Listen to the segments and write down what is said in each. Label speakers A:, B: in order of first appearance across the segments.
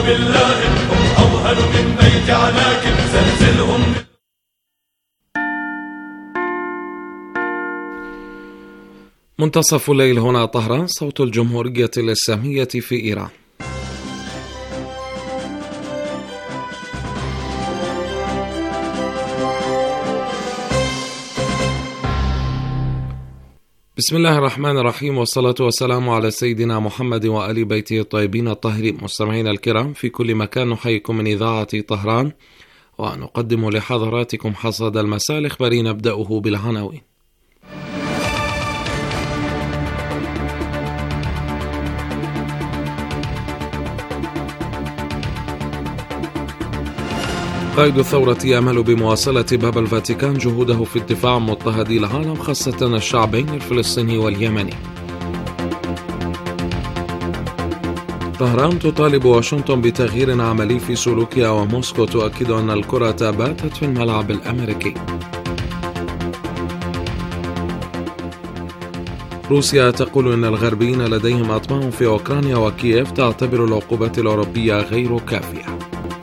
A: بالله هم أوهن من بيت عناك زلزلهم.
B: منتصف الليل هنا طهران، صوت الجمهورية الإسلامية في إيران. بسم الله الرحمن الرحيم، والصلاة والسلام على سيدنا محمد وآل بيته الطيبين الطاهرين. مستمعينا الكرام في كل مكان، نحييكم من إذاعة طهران ونقدم لحضراتكم حصاد المساء الإخباري، نبدأه بالعناوين. قائد الثورة يأمل بمواصلة باب الفاتيكان جهوده في الدفاع عن مضطهدي العالم، خاصة الشعبين الفلسطيني واليمني. طهران تطالب واشنطن بتغيير عملي في سلوكها، وموسكو تؤكد أن الكرة باتت في الملعب الأمريكي. روسيا تقول أن الغربيين لديهم أطماع في أوكرانيا، وكييف تعتبر العقوبات الأوروبية غير كافية.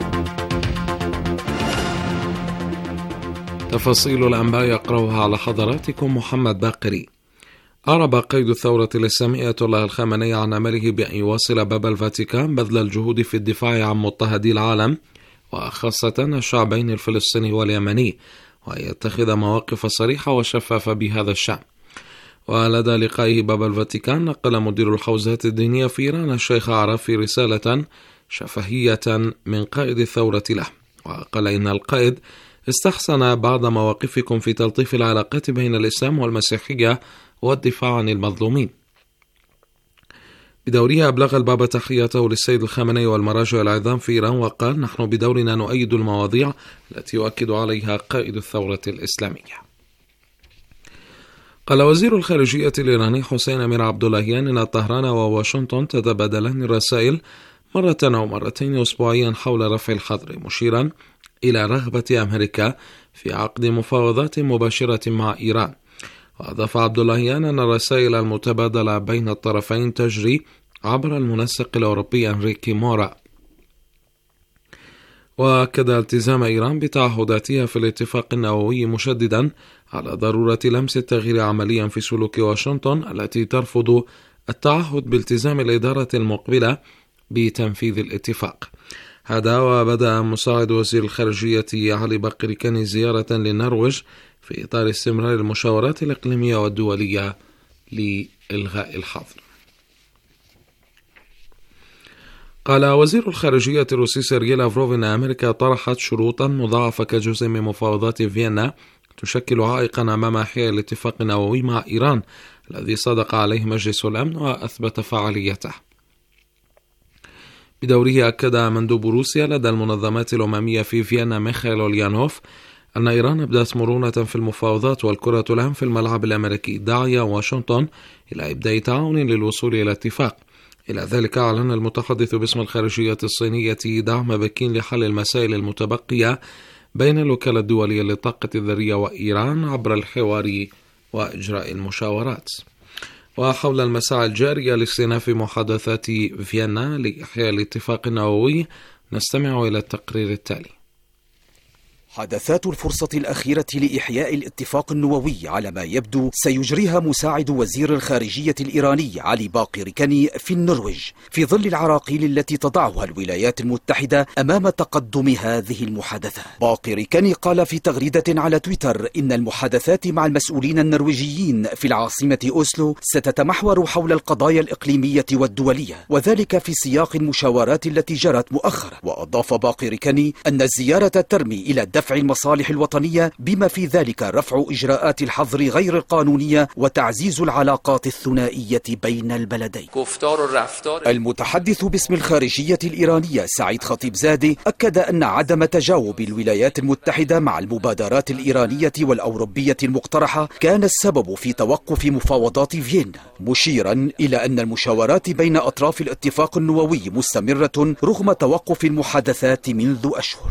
B: تفاصيل الأنباء يقرأها على حضراتكم محمد باقري. أعرب قائد الثورة الإسلامية آية الله الخامنئي عن أمله بأن يواصل باب الفاتيكان بذل الجهود في الدفاع عن مضطهدي العالم، وخاصة الشعبين الفلسطيني واليمني، وأن يتخذ مواقف صريحة وشفافة بهذا الشأن. ولدى لقائه باب الفاتيكان، نقل مدير الحوزات الدينية في إيران الشيخ عرفي رسالة شفهية من قائد الثورة له، وقال إن القائد استحسن بعض مواقفكم في تلطيف العلاقات بين الإسلام والمسيحية والدفاع عن المظلومين. بدورها أبلغ البابا تحيته للسيد الخامنئي والمراجع العظام في إيران، وقال: نحن بدورنا نؤيد المواضيع التي يؤكد عليها قائد الثورة الإسلامية. قال وزير الخارجية الإيراني حسين أمير عبد اللهيان إن طهران وواشنطن تتبادلان الرسائل مرة أو مرتين أسبوعيا حول رفع الحظر، مشيرا إلى رغبة أمريكا في عقد مفاوضات مباشرة مع إيران. وأضاف عبد اللهيان أن الرسائل المتبادلة بين الطرفين تجري عبر المنسق الأوروبي أنريكي مورا. وأكد التزام إيران بتعهداتها في الاتفاق النووي، مشددا على ضرورة لمس التغيير عمليا في سلوك واشنطن التي ترفض التعهد بالتزام الإدارة المقبلة بتنفيذ الاتفاق. هذا وبدأ مساعد وزير الخارجية علي باقر كاني زيارة للنرويج في إطار استمرار المشاورات الإقليمية والدولية لإلغاء الحظر. قال وزير الخارجية الروسي سيرجي لافروف إن أمريكا طرحت شروطا مضاعفة كجزء من مفاوضات فيينا تشكل عائقا أمام إحياء الاتفاق النووي مع إيران الذي صادق عليه مجلس الأمن وأثبت فعاليته. بدوره أكد مندوب روسيا لدى المنظمات الأممية في فيينا ميخائيل أوليانوف أن إيران أبدت مرونة في المفاوضات والكرة الآن في الملعب الأمريكي، داعيا واشنطن إلى إبداء تعاون للوصول إلى اتفاق. إلى ذلك أعلن المتحدث باسم الخارجية الصينية دعم بكين لحل المسائل المتبقية بين الوكالة الدولية للطاقة الذرية وإيران عبر الحوار وإجراء المشاورات. وحول المساعي الجارية لاستئناف محادثات فيينا لإحياء الاتفاق النووي، نستمع إلى التقرير التالي.
C: حدثات الفرصة الأخيرة لإحياء الاتفاق النووي على ما يبدو سيجريها مساعد وزير الخارجية الإيراني علي باقر كاني في النرويج، في ظل العراقيل التي تضعها الولايات المتحدة أمام تقدم هذه المحادثات. باقر كاني قال في تغريدة على تويتر إن المحادثات مع المسؤولين النرويجيين في العاصمة أوسلو ستتمحور حول القضايا الإقليمية والدولية، وذلك في سياق المشاورات التي جرت مؤخرا. وأضاف باقر كاني أن الزيارة ترمي إلى دفع المصالح الوطنية، بما في ذلك رفع إجراءات الحظر غير القانونية وتعزيز العلاقات الثنائية بين البلدين. المتحدث باسم الخارجية الإيرانية سعيد خطيبزادي أكد أن عدم تجاوب الولايات المتحدة مع المبادرات الإيرانية والأوروبية المقترحة كان السبب في توقف مفاوضات فيينا، مشيرا إلى أن المشاورات بين أطراف الاتفاق النووي مستمرة رغم توقف المحادثات منذ أشهر.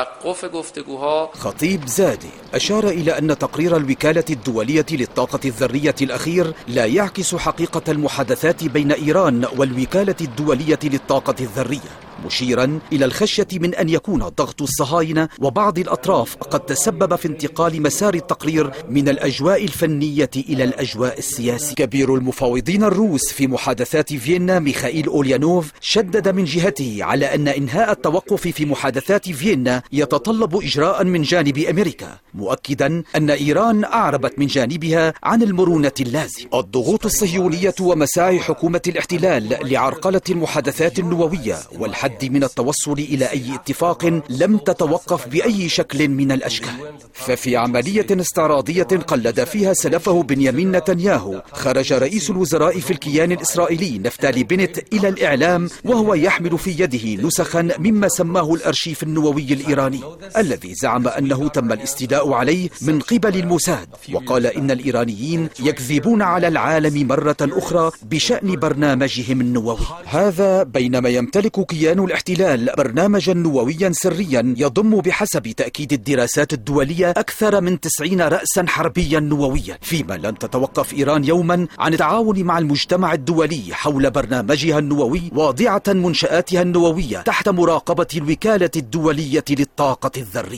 C: خطيبزادي أشار إلى أن تقرير الوكالة الدولية للطاقة الذرية الأخير لا يعكس حقيقة المحادثات بين إيران والوكالة الدولية للطاقة الذرية، مشيرا إلى الخشية من أن يكون ضغط الصهاينة وبعض الأطراف قد تسبب في انتقال مسار التقرير من الأجواء الفنية إلى الأجواء السياسية. كبير المفاوضين الروس في محادثات فيينا ميخائيل أوليانوف شدد من جهته على أن إنهاء التوقف في محادثات فيينا يتطلب إجراء من جانب أمريكا، مؤكدا أن إيران أعربت من جانبها عن المرونة اللازمة. الضغوط الصهيونية ومساعي حكومة الاحتلال لعرقلة المحادثات النووية والحد من التوصل إلى أي اتفاق لم تتوقف بأي شكل من الأشكال. ففي عملية استعراضية قلد فيها سلفه بنيامين نتنياهو، خرج رئيس الوزراء في الكيان الإسرائيلي نفتالي بنت إلى الإعلام وهو يحمل في يده نسخا مما سماه الأرشيف النووي الإيراني، الذي زعم أنه تم الاستيلاء عليه من قبل الموساد، وقال إن الإيرانيين يكذبون على العالم مرة أخرى بشأن برنامجهم النووي. هذا بينما يمتلك كيان الاحتلال برنامجا نوويا سريا يضم بحسب تأكيد الدراسات الدولية أكثر من 90 رأسا حربيا نوويا، فيما لن تتوقف إيران يوما عن التعاون مع المجتمع الدولي حول برنامجها النووي، واضعة منشآتها النووية تحت مراقبة الوكالة الدولية للطاقة الذرية.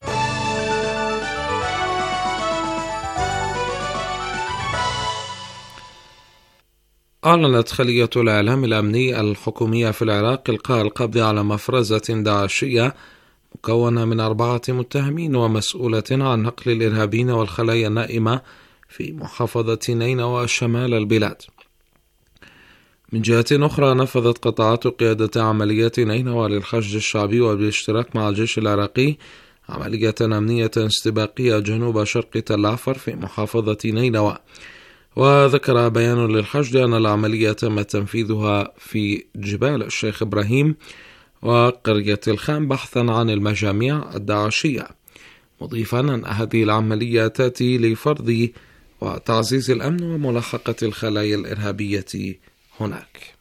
B: أعلنت خلية الإعلام الأمني الحكومية في العراق إلقاء القبض على مفرزة داعشية مكونة من 4 متهمين ومسؤولة عن نقل الإرهابيين والخلايا النائمة في محافظة نينوى شمال البلاد. من جهة أخرى، نفذت قطاعات قيادة عمليات نينوى للخشد الشعبي وبالاشتراك مع الجيش العراقي عملية أمنية استباقية جنوب شرق تل عفر في محافظة نينوى. وذكر بيان للخشد أن العملية تم تنفيذها في جبال الشيخ إبراهيم وقرية الخام بحثا عن المجاميع الداعشية، مضيفا أن هذه العملية تأتي لفرض وتعزيز الأمن وملاحقة الخلايا الإرهابية هناك.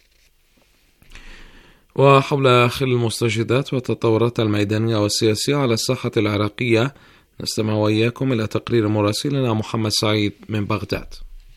B: وحول آخر المستجدات والتطورات الميدانية والسياسية على الساحة العراقية، نستمع وإياكم إلى تقرير مراسلنا محمد سعيد من بغداد.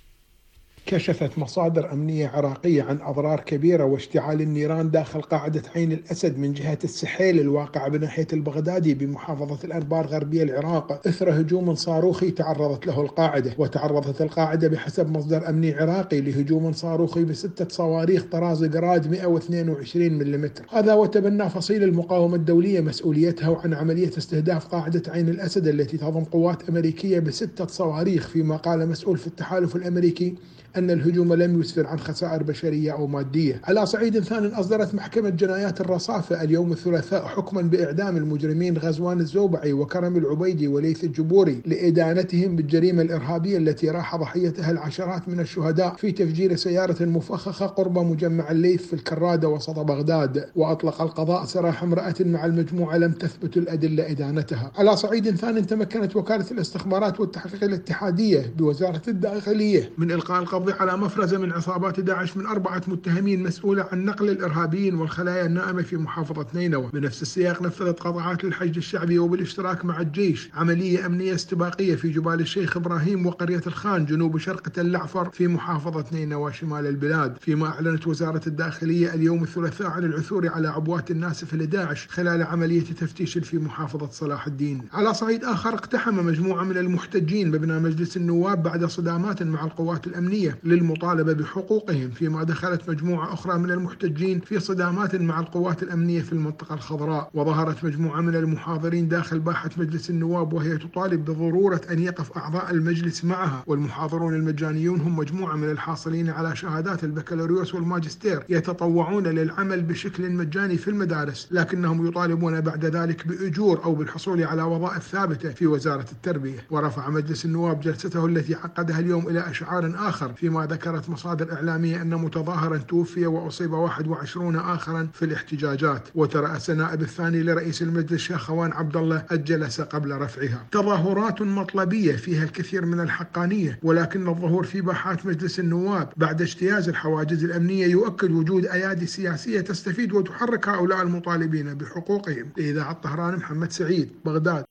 D: كشفت مصادر أمنية عراقية عن أضرار كبيرة واشتعال النيران داخل قاعدة عين الأسد من جهة السحيل الواقعة بناحية البغدادي بمحافظة الأنبار غربية العراق إثر هجوم صاروخي تعرضت له القاعدة. وتعرضت القاعدة بحسب مصدر أمني عراقي لهجوم صاروخي ب6 صواريخ طراز جراد 122 ملم. هذا وتبنى فصيل المقاومة الدولية مسؤوليتها عن عملية استهداف قاعدة عين الأسد التي تضم قوات أمريكية ب6 صواريخ، فيما قال مسؤول في التحالف الأمريكي أن الهجوم لم يسفر عن خسائر بشرية أو مادية. على صعيد ثاني، أصدرت محكمة جنايات الرصافة اليوم الثلاثاء حكما بإعدام المجرمين غزوان الزوبعي وكرم العبيدي وليث الجبوري لإدانتهم بالجريمة الإرهابية التي راح ضحيتها العشرات من الشهداء في تفجير سيارة مفخخة قرب مجمع الليث في الكرادة وسط بغداد. وأطلق القضاء سراح امرأة مع المجموعة لم تثبت الأدلة إدانتها. على صعيد ثاني، تمكنت وكالة الاستخبارات والتحقيق الاتحادية بوزارة الداخلية من إلقاء القبض على مفرزة من عصابات داعش من 4 متهمين مسؤولة عن نقل الإرهابيين والخلايا النائمة في محافظة نينوى. بنفس السياق، نفذت قطاعات للحشد الشعبي وبالاشتراك مع الجيش عملية أمنية استباقية في جبال الشيخ إبراهيم وقرية الخان جنوب شرق تل عفر في محافظة نينوى شمال البلاد. فيما أعلنت وزارة الداخلية اليوم الثلاثاء عن العثور على عبوات الناسفة لداعش خلال عملية تفتيش في محافظة صلاح الدين. على صعيد آخر، اقتحم مجموعة من المحتجين مبنى مجلس النواب بعد صدامات مع القوات الأمنية للمطالبة بحقوقهم، فيما دخلت مجموعة أخرى من المحتجين في صدامات مع القوات الأمنية في المنطقة الخضراء. وظهرت مجموعة من المحاضرين داخل باحة مجلس النواب وهي تطالب بضرورة أن يقف أعضاء المجلس معها. والمحاضرون المجانيون هم مجموعة من الحاصلين على شهادات البكالوريوس والماجستير يتطوعون للعمل بشكل مجاني في المدارس، لكنهم يطالبون بعد ذلك بأجور أو بالحصول على وظائف ثابتة في وزارة التربية. ورفع مجلس النواب جلسته التي عقدها اليوم إلى إشعار آخر، فيما ذكرت مصادر إعلامية أن متظاهرا توفي وأصيب 21 آخرا في الاحتجاجات. وترأس النائب الثاني لرئيس المجلس شيخوان عبد الله الجلسة قبل رفعها. تظاهرات مطلبية فيها الكثير من الحقانية، ولكن الظهور في باحات مجلس النواب بعد اجتياز الحواجز الأمنية يؤكد وجود أيادي سياسية تستفيد وتحرك هؤلاء المطالبين بحقوقهم. لإذاعة طهران، محمد سعيد، بغداد.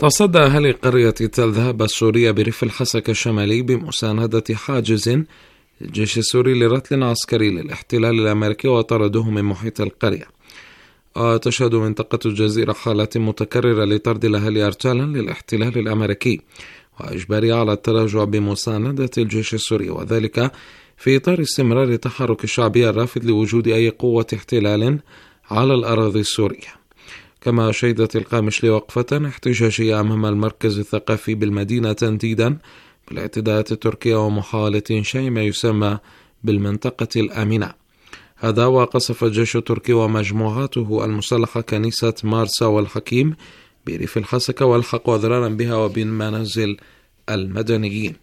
B: تصدى أهالي قرية تل ذهب السورية بريف الحسكة الشمالي بمساندة حاجز الجيش السوري لرتل عسكري للاحتلال الأمريكي وطرده من محيط القرية. وتشهد منطقة الجزيرة حالات متكررة لطرد الأهالي ارتالا للاحتلال الأمريكي وإجبارها على التراجع بمساندة الجيش السوري، وذلك في إطار استمرار التحرك الشعبي الرافض لوجود أي قوة احتلال على الأراضي السورية. كما شهدت القامشلي وقفة احتجاجية أمام المركز الثقافي بالمدينة تنديدا بالاعتداءات التركية ومحاولة إنشاء ما يسمى بالمنطقة الآمنة. هذا وقصف الجيش التركي ومجموعاته المسلحة كنيسة مارسا والحكيم بريف الحسكة والحق أضرارا بها وبمنازل المدنيين.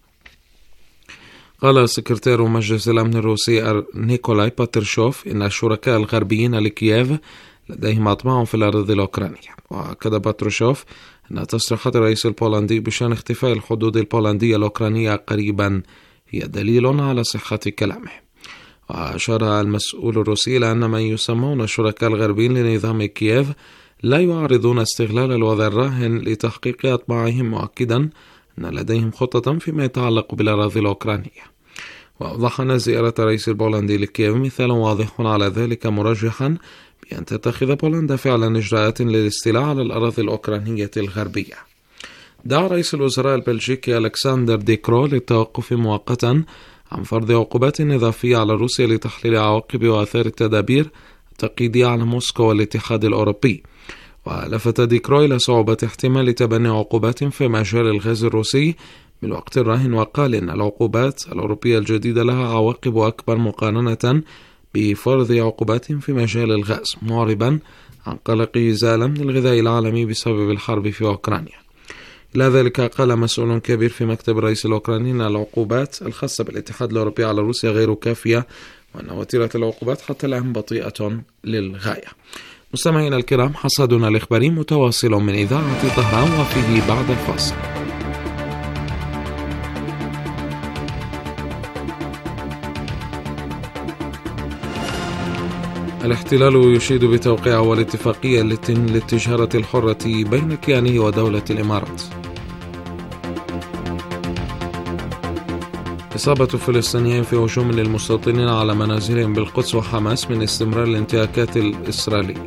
B: قال سكرتير مجلس الأمن الروسي نيكولاي باترشوف إن الشركاء الغربيين لكييف لديهم أطماع في الأراضي الأوكرانية. وأكد باتروشوف أن تصريحات الرئيس البولندي بشأن اختفاء الحدود البولندية الأوكرانية قريبا هي دليل على صحة كلامه. وأشار المسؤول الروسي إلى أن من يسمون الشركاء الغربيين لنظام كييف لا يعارضون استغلال الوضع الراهن لتحقيق أطماعهم، مؤكدا أن لديهم خطة فيما يتعلق بالأراضي الأوكرانية. وأوضح أن زيارة الرئيس البولندي لكييف مثال واضح على ذلك، مرجحا بأن تتخذ بولندا فعلا إجراءات للاستيلاء على الأراضي الأوكرانية الغربية. دعا رئيس الوزراء البلجيكي ألكسندر دي كرو للتوقف مؤقتا عن فرض عقوبات إضافية على روسيا لتحليل عواقب وآثار التدابير التقييدية على موسكو والاتحاد الأوروبي. ولفت دي كرو إلى صعوبة احتمال تبني عقوبات في مجال الغاز الروسي بالوقت الراهن، وقال إن العقوبات الأوروبية الجديدة لها عواقب أكبر مقارنة بفرض عقوبات في مجال الغاز، معربا عن قلقه زال من الغذاء العالمي بسبب الحرب في أوكرانيا. إلى ذلك قال مسؤول كبير في مكتب الرئيس الأوكراني أن العقوبات الخاصة بالاتحاد الأوروبي على روسيا غير كافية، وأن وتيرة العقوبات حتى الآن بطيئة للغاية. مستمعينا الكرام، حصادنا الإخباري متواصل من إذاعة طهران وفيه بعد الفاصل. الاحتلال يشيد بتوقيع أول اتفاقية للتجارة الحرة بين كيانه ودولة الإمارات. إصابة فلسطينيين في هجوم للمستوطنين على منازلهم بالقدس وحماس من استمرار الانتهاكات الإسرائيلية.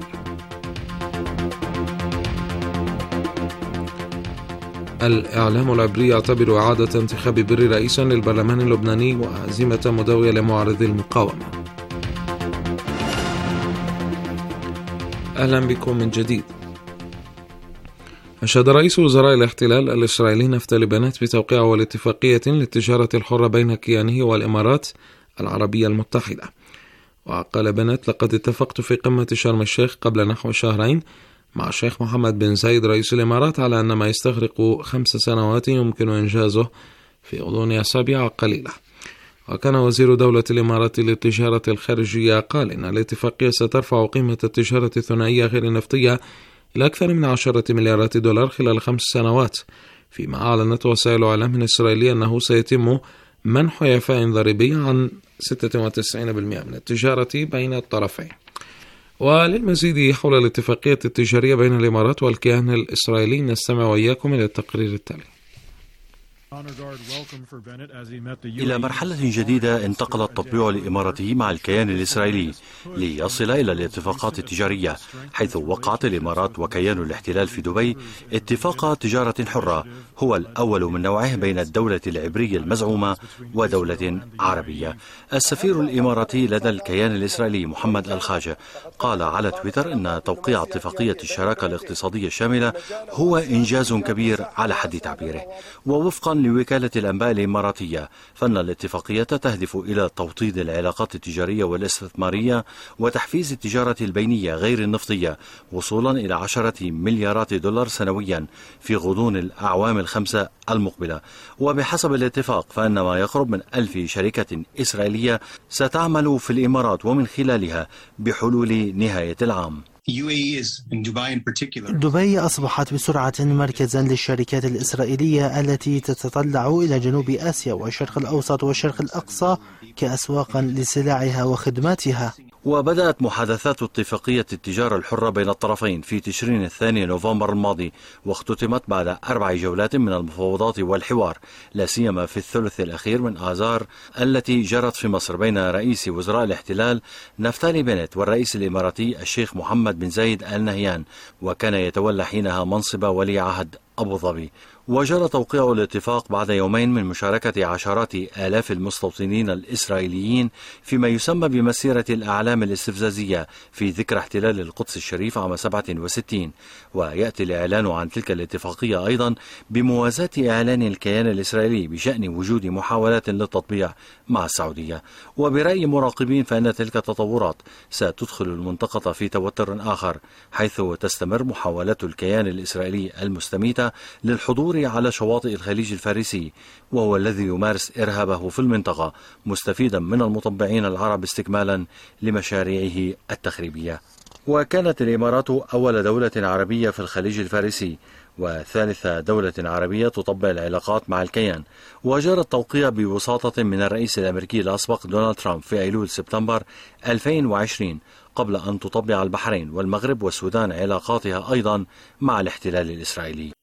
B: الإعلام العبري يعتبر إعادة انتخاب بري رئيسا للبرلمان اللبناني وهزيمة مدوية لمعارضي المقاومة. أهلا بكم من جديد. أشاد رئيس وزراء الاحتلال الإسرائيلي نفتالي بنت بتوقيع أول اتفاقية للتجارة الحرة بين كيانه والإمارات العربية المتحدة. وقال بنت: لقد اتفقت في قمة شرم الشيخ قبل نحو شهرين مع الشيخ محمد بن زايد رئيس الإمارات على أن ما يستغرق 5 سنوات يمكن إنجازه في غضون أسابيع قليلة. وكان وزير دولة الإمارات للتجارة الخارجية قال إن الاتفاقية سترفع قيمة التجارة الثنائية غير النفطية إلى أكثر من 10 مليارات دولار خلال 5 سنوات، فيما أعلنت وسائل إعلام إسرائيلية أنه سيتم منح إعفاء ضريبي عن 96% من التجارة بين الطرفين. وللمزيد حول الاتفاقية التجارية بين الإمارات والكيان الإسرائيلي نستمع وإياكم إلى التقرير التالي.
E: إلى مرحلة جديدة انتقل التطبيع الإماراتي مع الكيان الإسرائيلي ليصل إلى الاتفاقات التجارية، حيث وقعت الإمارات وكيان الاحتلال في دبي اتفاق تجارة حرة هو الأول من نوعه بين الدولة العبرية المزعومة ودولة عربية. السفير الإماراتي لدى الكيان الإسرائيلي محمد الخاجة قال على تويتر إن توقيع اتفاقية الشراكة الاقتصادية الشاملة هو إنجاز كبير على حد تعبيره. ووفقا لوكالة الأنباء الإماراتية فإن الاتفاقية تهدف إلى توطيد العلاقات التجارية والاستثمارية وتحفيز التجارة البينية غير النفطية وصولا إلى 10 مليارات دولار سنويا في غضون الأعوام ال5 المقبلة. وبحسب الاتفاق فإن ما يقرب من 1000 شركة إسرائيلية ستعمل في الإمارات ومن خلالها بحلول نهاية العام.
F: دبي أصبحت بسرعة مركزا للشركات الإسرائيلية التي تتطلع إلى جنوب آسيا والشرق الأوسط والشرق الأقصى كأسواقا لسلعها وخدماتها.
E: وبدأت محادثات اتفاقية التجارة الحرة بين الطرفين في تشرين الثاني نوفمبر الماضي، واختتمت بعد 4 جولات من المفاوضات والحوار، لا سيما في الثلث الأخير من آذار التي جرت في مصر بين رئيس وزراء الاحتلال نفتالي بنت والرئيس الإماراتي الشيخ محمد بن زايد آل نهيان، وكان يتولى حينها منصب ولي عهد أبو ظبي. وجرى توقيع الاتفاق بعد يومين من مشاركة عشرات آلاف المستوطنين الإسرائيليين فيما يسمى بمسيرة الأعلام الاستفزازية في ذكرى احتلال القدس الشريف عام 67. ويأتي الإعلان عن تلك الاتفاقية أيضا بموازاة إعلان الكيان الإسرائيلي بشأن وجود محاولات للتطبيع مع السعودية. وبرأي مراقبين فإن تلك التطورات ستدخل المنطقة في توتر آخر، حيث تستمر محاولات الكيان الإسرائيلي المستميتة للحضور على شواطئ الخليج الفارسي، وهو الذي يمارس إرهابه في المنطقة، مستفيدا من المطبعين العرب استكمالا لمشاريعه التخريبية. وكانت الإمارات أول دولة عربية في الخليج الفارسي وثالث دولة عربية تطبع العلاقات مع الكيان. وجرى التوقيع بوساطة من الرئيس الأمريكي الأسبق دونالد ترامب في أيلول سبتمبر 2020، قبل أن تطبع البحرين والمغرب والسودان علاقاتها أيضا مع الاحتلال الإسرائيلي.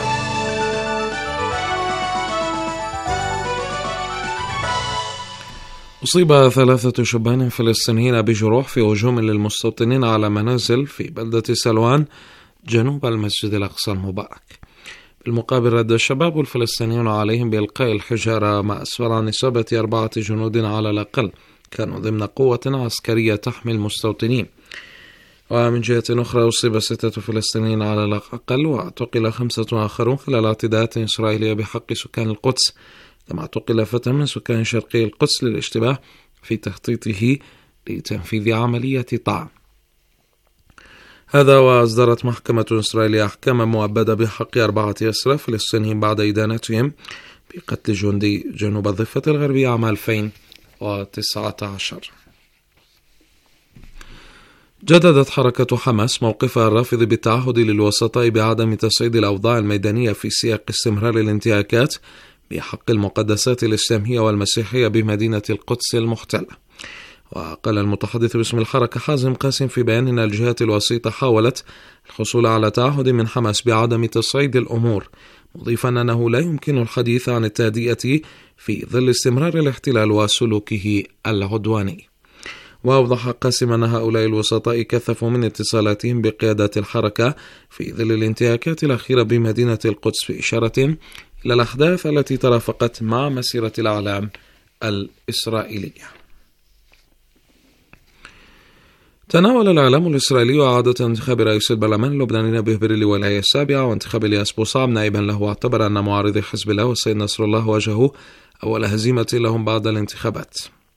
B: أصيب 3 شبان فلسطينيين بجروح في هجوم للمستوطنين على منازل في بلدة سلوان جنوب المسجد الأقصى المبارك. بالمقابل رد الشباب الفلسطينيون عليهم بإلقاء الحجارة، ما أسفر عن إصابة 4 جنود على الأقل كانوا ضمن قوة عسكرية تحمي المستوطنين. ومن جهة أخرى أصيب 6 فلسطينيين على الأقل، واعتقل 5 آخرون خلال اعتداءات إسرائيلية بحق سكان القدس، كما اعتقل فتى من سكان شرقي القدس للاشتباه في تخطيطه لتنفيذ عملية طعن. هذا وأصدرت محكمة إسرائيلية أحكاما مؤبدة بحق 4 أسرى فلسطينيين بعد إدانتهم بقتل جندي جنوب الضفة الغربية عام 2019. جددت حركة حماس موقفها الرافض بالتعهد للوسطاء بعدم تصعيد الأوضاع الميدانية في سياق استمرار الانتهاكات بحق المقدسات الإسلامية والمسيحية بمدينة القدس المحتلة. وقال المتحدث باسم الحركة حازم قاسم في بيان أن الجهات الوسيطة حاولت الحصول على تعهد من حماس بعدم تصعيد الأمور، مضيفا أنه لا يمكن الحديث عن التهدئة في ظل استمرار الاحتلال وسلوكه العدواني. وأوضح قاسم أن هؤلاء الوسطاء كثفوا من اتصالاتهم بقيادة الحركة في ظل الانتهاكات الأخيرة بمدينة القدس، في إشارة إلى الأحداث التي ترافقت مع مسيرة الأعلام الإسرائيلية. تناول الإعلام الإسرائيلي إعادة انتخاب رئيس البرلمان اللبناني نبيه بري للولاية السابعة وانتخاب الياس بوصعب نائبا له، واعتبر أن معارضي حزب الله والسيد نصر الله واجهوا أول هزيمة لهم بعد الانتخابات.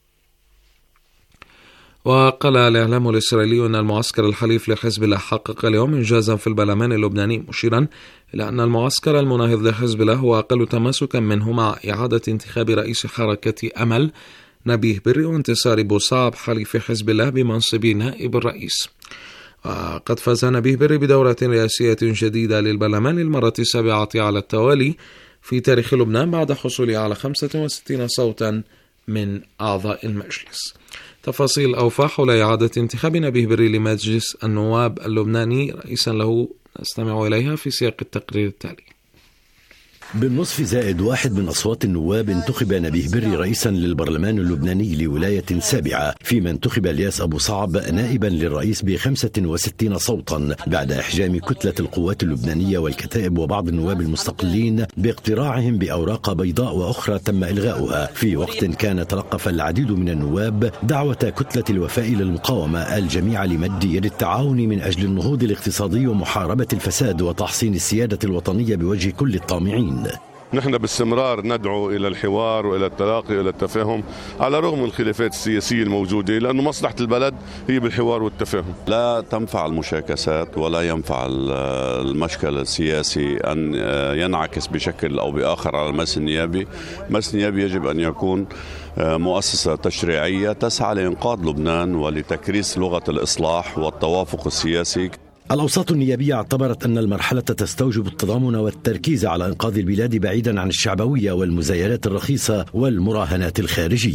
B: وقال الإعلام الإسرائيلي أن المعسكر الحليف لحزب الله حقق اليوم إنجازا في البرلمان اللبناني، مشيرا إلى أن المعسكر المناهض لحزب الله هو أقل تماسكا منه مع إعادة انتخاب رئيس حركة أمل نبيه بري وانتصار بوصعب حليف حزب الله بمنصب نائب الرئيس. وقد فاز نبيه بري بدورة رئاسية جديدة للبرلمان للمرة 7 على التوالي في تاريخ لبنان بعد حصوله على 65 صوتا من أعضاء المجلس. تفاصيل أوفى حول إعادة انتخاب نبيه بري لمجلس النواب اللبناني رئيسا له نستمع إليها في سياق التقرير التالي.
G: بالنصف زائد 1 من أصوات النواب انتخب نبيه بري رئيسا للبرلمان اللبناني لولاية 7، فيما انتخب الياس أبو صعب نائبا للرئيس ب65 صوتا بعد إحجام كتلة القوات اللبنانية والكتائب وبعض النواب المستقلين باقتراعهم بأوراق بيضاء وأخرى تم إلغاؤها، في وقت كان تلقف العديد من النواب دعوة كتلة الوفاء للمقاومة الجميع لمد يد التعاون من أجل النهوض الاقتصادي ومحاربة الفساد وتحصين السيادة الوطنية بوجه كل الطامعين.
H: نحن باستمرار ندعو إلى الحوار وإلى التلاقي وإلى التفاهم على الرغم من الخلافات السياسية الموجودة، لأنه مصلحة البلد هي بالحوار والتفاهم.
I: لا تنفع المشاكسات ولا ينفع المشكل السياسي أن ينعكس بشكل أو بآخر على المجلس النيابي. المجلس النيابي يجب أن يكون مؤسسة تشريعية تسعى لإنقاذ لبنان ولتكريس لغة الإصلاح والتوافق السياسي.
G: الأوساط النيابية اعتبرت أن المرحلة تستوجب التضامن والتركيز على إنقاذ البلاد بعيدا عن الشعبوية والمزايلات الرخيصة والمراهنات الخارجية.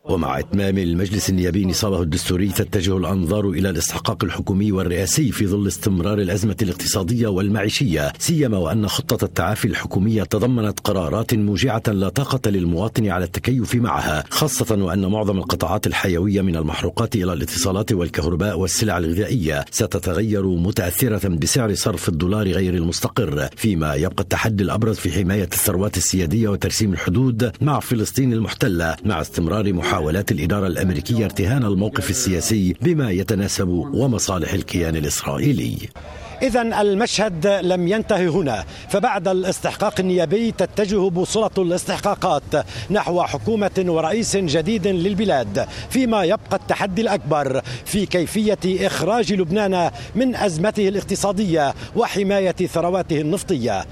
G: ومع إتمام المجلس النيابي نصابه الدستوري تتجه الأنظار إلى الاستحقاق الحكومي والرئاسي في ظل استمرار الأزمة الاقتصادية والمعيشية، سيما وأن خطة التعافي الحكومية تضمنت قرارات موجعة لا طاقة للمواطن على التكيف معها، خاصة وأن معظم القطاعات الحيوية من المحروقات إلى الاتصالات والكهرباء والسلع الغذائية ستتغير متأثرة بسعر صرف الدولار غير المستقر، فيما يبقى التحدي الأبرز في حماية الثروات السيادية وترسيم الحدود مع فلسطين المحتلة، مع استمرار محاولات الإدارة الأمريكية ارتهان الموقف السياسي بما يتناسب ومصالح الكيان الإسرائيلي.
J: إذن المشهد لم ينتهي هنا، فبعد الاستحقاق النيابي تتجه بوصلة الاستحقاقات نحو حكومة ورئيس جديد للبلاد، فيما يبقى التحدي الأكبر في كيفية إخراج لبنان من أزمته الاقتصادية وحماية ثرواته النفطية.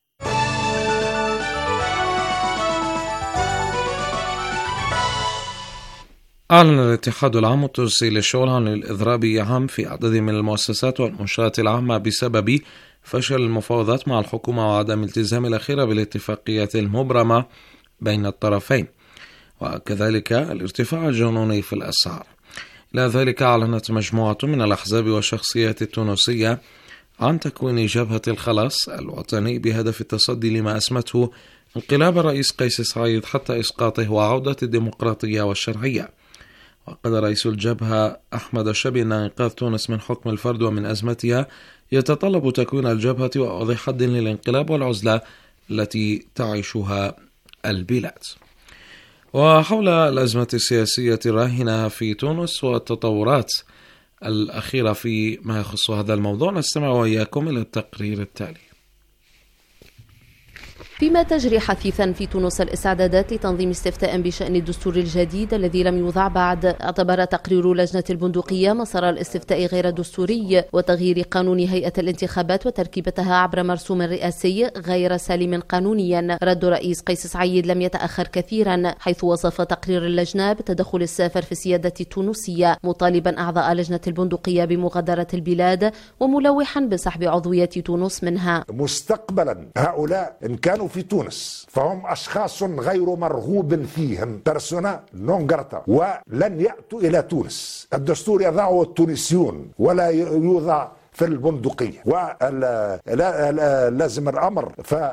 B: أعلن الاتحاد العام التونسي للشغل عن الإضراب عام في عدد من المؤسسات والمنشآت العامة بسبب فشل المفاوضات مع الحكومة وعدم التزام الأخيرة بالاتفاقيات المبرمة بين الطرفين، وكذلك الارتفاع الجنوني في الأسعار. إلى ذلك أعلنت مجموعة من الأحزاب والشخصيات التونسية عن تكوين جبهة الخلاص الوطني بهدف التصدي لما أسمته انقلاب الرئيس قيس سعيد حتى إسقاطه وعودة الديمقراطية والشرعية. وقد رئيس الجبهة أحمد الشبي أن إنقاذ تونس من حكم الفرد ومن أزمتها يتطلب تكوين الجبهة ووضع حد للانقلاب والعزلة التي تعيشها البلاد. وحول الأزمة السياسية الراهنة في تونس والتطورات الأخيرة فيما يخص هذا الموضوع نستمع وإياكم إلى التقرير التالي.
K: فيما تجري حثيثا في تونس الاستعدادات لتنظيم استفتاء بشأن الدستور الجديد الذي لم يوضع بعد، اعتبر تقرير لجنة البندقية مسار الاستفتاء غير دستوري وتغيير قانون هيئة الانتخابات وتركيبتها عبر مرسوم رئاسي غير سالم قانونيا. رد رئيس قيس سعيد لم يتأخر كثيرا، حيث وصف تقرير اللجنة بتدخل السافر في السيادة التونسية، مطالبا أعضاء لجنة البندقية بمغادرة البلاد وملوحا بسحب عضوية تونس منها.
L: مستقبلا هؤلاء إن كانوا في تونس فهم أشخاص غير مرغوب فيهم، بيرسونا نون جراتا، ولن يأتوا إلى تونس. الدستور يضعه التونسيون ولا يوضع في البندقية، ولازم الأمر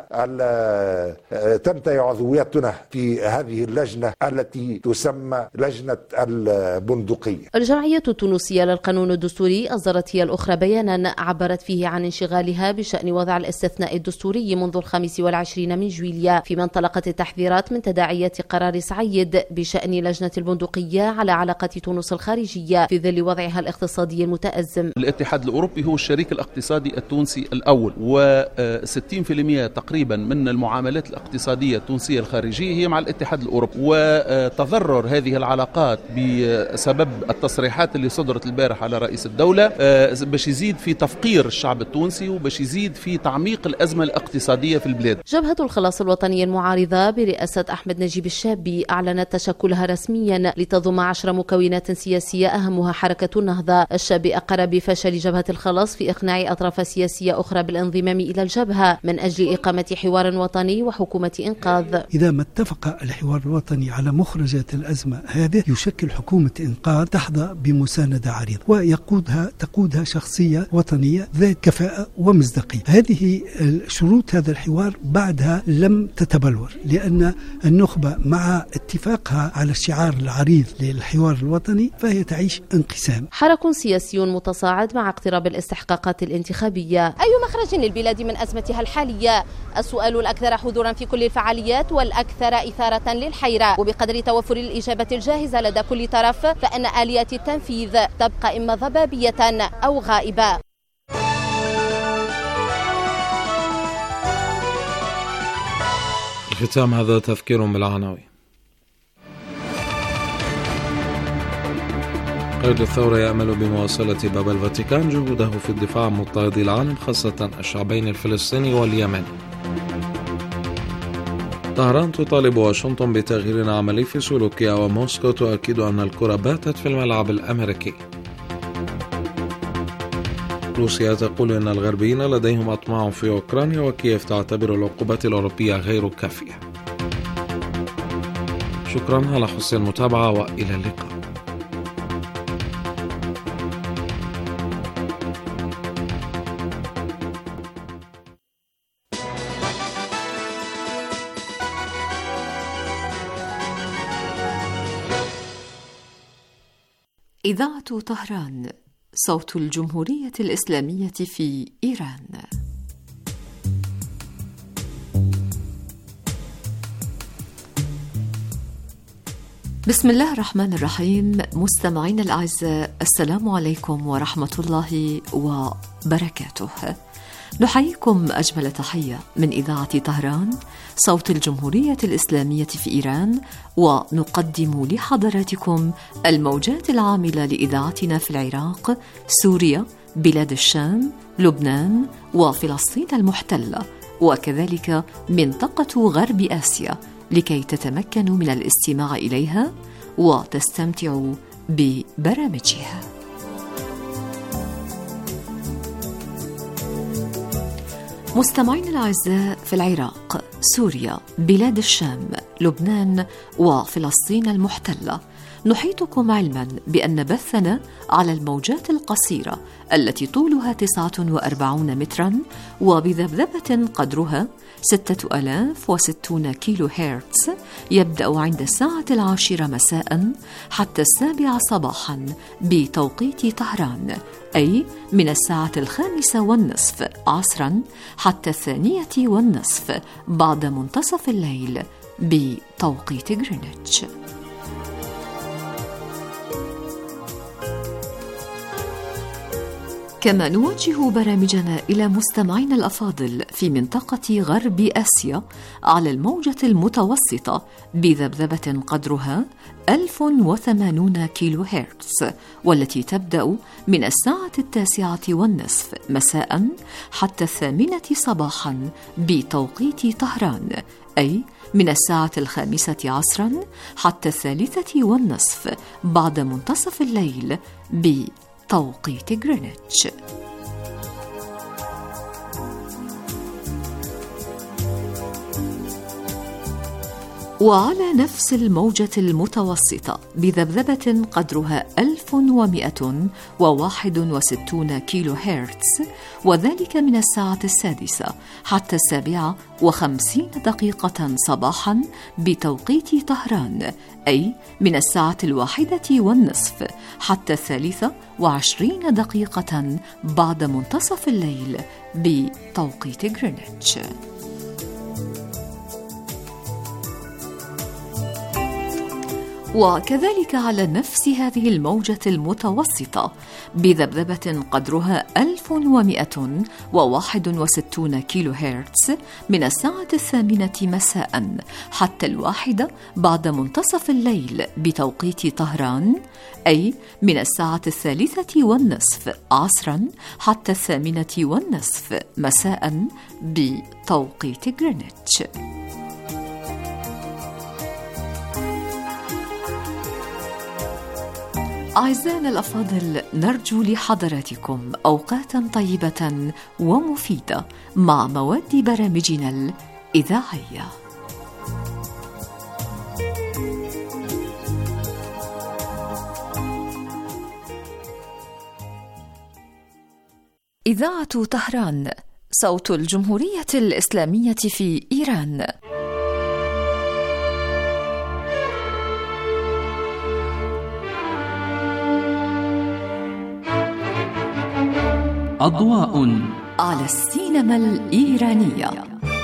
L: فتنتهي عضويتنا في هذه اللجنة التي تسمى لجنة البندقية.
K: الجمعية التونسية للقانون الدستوري أصدرت هي الأخرى بيانا عبرت فيه عن انشغالها بشأن وضع الاستثناء الدستوري منذ 25 من جويليا، فيما انطلقت التحذيرات من تداعيات قرار سعيد بشأن لجنة البندقية على علاقة تونس الخارجية في ظل وضعها الاقتصادي المتأزم.
M: الاتحاد الأوروبي هو الشريك الاقتصادي التونسي الأول، و60% تقريبا من المعاملات الاقتصادية التونسية الخارجية هي مع الاتحاد الأوروبي، وتضرر هذه العلاقات بسبب التصريحات اللي صدرت البارح على رئيس الدولة باش يزيد في تفقير الشعب التونسي وباش يزيد في تعميق الأزمة الاقتصادية في البلاد.
K: جبهة الخلاص الوطني المعارضة برئاسة أحمد نجيب الشابي أعلنت تشكلها رسميا لتضم 10 مكونات سياسية أهمها حركة النهضة. الشابي أقر بفشل جبهة الخلاص في إقناع أطراف سياسية أخرى بالانضمام إلى الجبهة من أجل إقامة حوار وطني وحكومة إنقاذ.
N: إذا ما اتفق الحوار الوطني على مخرجات الأزمة هذه يشكل حكومة إنقاذ تحظى بمساندة عريضة تقودها شخصية وطنية ذات كفاءة ومصداقية. هذه شروط هذا الحوار بعدها لم تتبلور، لأن النخبة مع اتفاقها على الشعار العريض للحوار الوطني فهي تعيش انقسام.
K: حرك سياسي متصاعد مع اقتراب الاستحقاقات الانتخابية. أي مخرج للبلاد من أزمتها الحالية؟ السؤال الأكثر حضورا في كل الفعاليات والأكثر إثارة للحيرة، وبقدر توفر الإجابة الجاهزة لدى كل طرف فإن آليات التنفيذ تبقى إما ضبابية أو غائبة.
B: ختام هذا تذكير بالعناوين. قائد الثورة يأمل بمواصلة باب الفاتيكان جهوده في الدفاع عن مضطهدي العالم خاصة الشعبين الفلسطيني واليمني. طهران تطالب واشنطن بتغيير عملي في سلوكها، وموسكو تؤكد أن الكرة باتت في الملعب الأمريكي. روسيا تقول أن الغربيين لديهم أطماع في أوكرانيا، وكييف تعتبر العقوبات الأوروبية غير كافية. شكرا على حسن المتابعة وإلى اللقاء.
O: إذاعة طهران، صوت الجمهورية الإسلامية في إيران. بسم الله الرحمن الرحيم. مستمعينا الأعزاء، السلام عليكم ورحمة الله وبركاته. نحييكم أجمل تحية من إذاعة طهران، صوت الجمهورية الإسلامية في إيران، ونقدم لحضراتكم الموجات العاملة لإذاعتنا في العراق، سوريا، بلاد الشام، لبنان وفلسطين المحتلة، وكذلك منطقة غرب آسيا، لكي تتمكنوا من الاستماع إليها وتستمتعوا ببرامجها. مستمعين الأعزاء، في العراق، سوريا، بلاد الشام، لبنان وفلسطين المحتلة، نحيطكم علما بأن بثنا على الموجات القصيرة التي طولها 49 مترا وبذبذبة قدرها 6060 كيلو هرتز يبدأ عند الساعة 10 مساء حتى 7 صباحا بتوقيت طهران، أي من الساعة 5:30 عصرا حتى 2:30 بعد منتصف الليل بتوقيت غرينتش. كما نوجه برامجنا إلى مستمعينا الأفاضل في منطقة غرب آسيا على الموجة المتوسطة بذبذبة قدرها 1080 كيلو هرتز، والتي تبدأ من الساعة 9:30 مساء حتى 8 صباحا بتوقيت طهران، أي من الساعة 5 عصرا حتى 3:30 بعد منتصف الليل بتوقيت غرينتش. وعلى نفس الموجة المتوسطة بذبذبة قدرها 1161 كيلو هرتز، وذلك من الساعة 6 حتى 57 صباحا بتوقيت طهران، أي من الساعة 1:30 حتى 23 بعد منتصف الليل بتوقيت غرينتش. وكذلك على نفس هذه الموجة المتوسطة بذبذبة قدرها 1161 كيلو هرتز من الساعة 8 مساء حتى 1 بعد منتصف الليل بتوقيت طهران، أي من الساعة 3:30 عصرا حتى 8:30 مساء بتوقيت غرينتش. أعزائنا الأفاضل، نرجو لحضراتكم أوقاتا طيبة ومفيدة مع مواد برامجنا الإذاعية. إذاعة طهران، صوت الجمهورية الإسلامية في إيران.
P: أضواء
O: على السينما الإيرانية.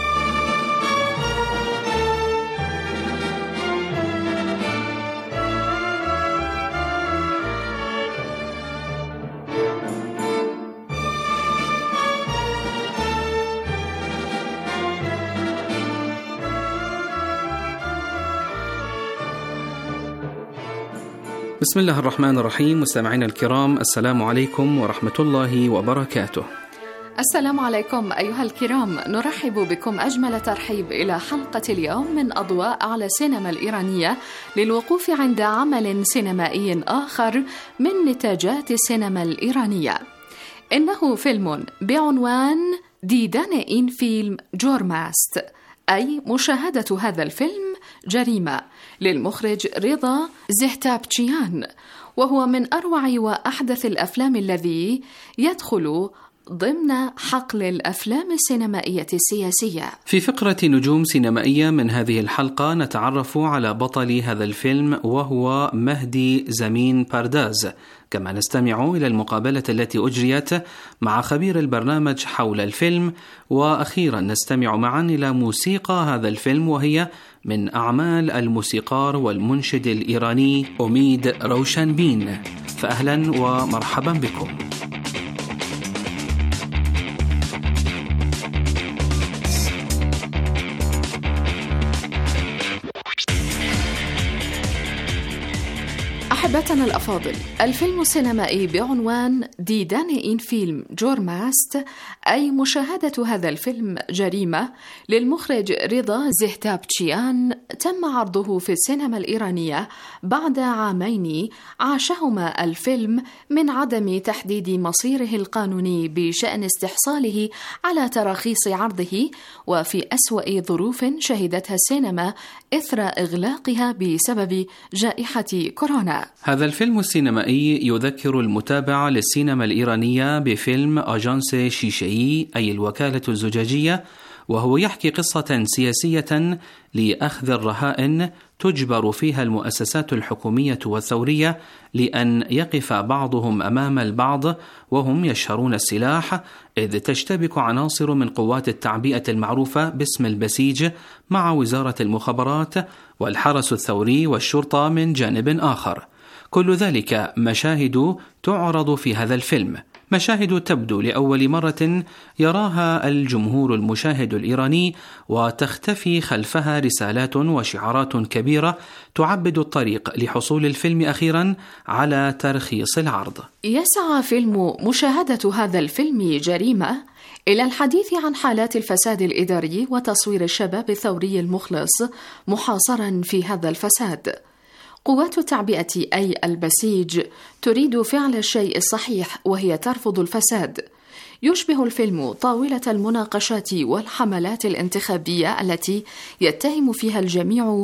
P: بسم الله الرحمن الرحيم. مستمعينا الكرام، السلام عليكم ورحمة الله وبركاته.
Q: السلام عليكم أيها الكرام، نرحب بكم أجمل ترحيب إلى حلقة اليوم من أضواء على السينما الإيرانية، للوقوف عند عمل سينمائي آخر من نتاجات السينما الإيرانية. إنه فيلم بعنوان ديدان إن فيلم جورماست، أي مشاهدة هذا الفيلم جريمة، للمخرج رضا زهتابتشيان، وهو من أروع وأحدث الأفلام الذي يدخل ضمن حقل الأفلام السينمائية السياسية.
P: في فقرة نجوم سينمائية من هذه الحلقة نتعرف على بطل هذا الفيلم وهو مهدي زمين بارداز، كما نستمع إلى المقابلة التي أجريت مع خبير البرنامج حول الفيلم، وأخيرا نستمع معا إلى موسيقى هذا الفيلم وهي من أعمال الموسيقار والمنشد الإيراني أميد روشنبين. فأهلا ومرحبا بكم.
Q: أحبتنا الأفاضل، الفيلم السينمائي بعنوان ديدان إن فيلم جورماست، أي مشاهدة هذا الفيلم جريمة للمخرج رضا زهتابتشيان، تم عرضه في السينما الإيرانية بعد عامين عاشهما الفيلم من عدم تحديد مصيره القانوني بشأن استحصاله على تراخيص عرضه، وفي أسوأ ظروف شهدتها السينما إثر إغلاقها بسبب جائحة كورونا.
P: هذا الفيلم السينمائي يذكر المتابع للسينما الإيرانية بفيلم أجانس شيشي، أي الوكالة الزجاجية، وهو يحكي قصة سياسية لأخذ الرهائن تجبر فيها المؤسسات الحكومية والثورية لأن يقف بعضهم أمام البعض وهم يشهرون السلاح، إذ تشتبك عناصر من قوات التعبئة المعروفة باسم البسيج مع وزارة المخابرات والحرس الثوري والشرطة من جانب آخر. كل ذلك مشاهد تعرض في هذا الفيلم، مشاهد تبدو لأول مرة يراها الجمهور المشاهد الإيراني، وتختفي خلفها رسالات وشعارات كبيرة تعبد الطريق لحصول الفيلم أخيرا على ترخيص العرض.
Q: يسعى فيلم مشاهدة هذا الفيلم جريمة إلى الحديث عن حالات الفساد الإداري وتصوير الشباب الثوري المخلص محاصرا في هذا الفساد. قوات التعبئة أي البسيج تريد فعل الشيء الصحيح وهي ترفض الفساد. يشبه الفيلم طاولة المناقشات والحملات الانتخابية التي يتهم فيها الجميع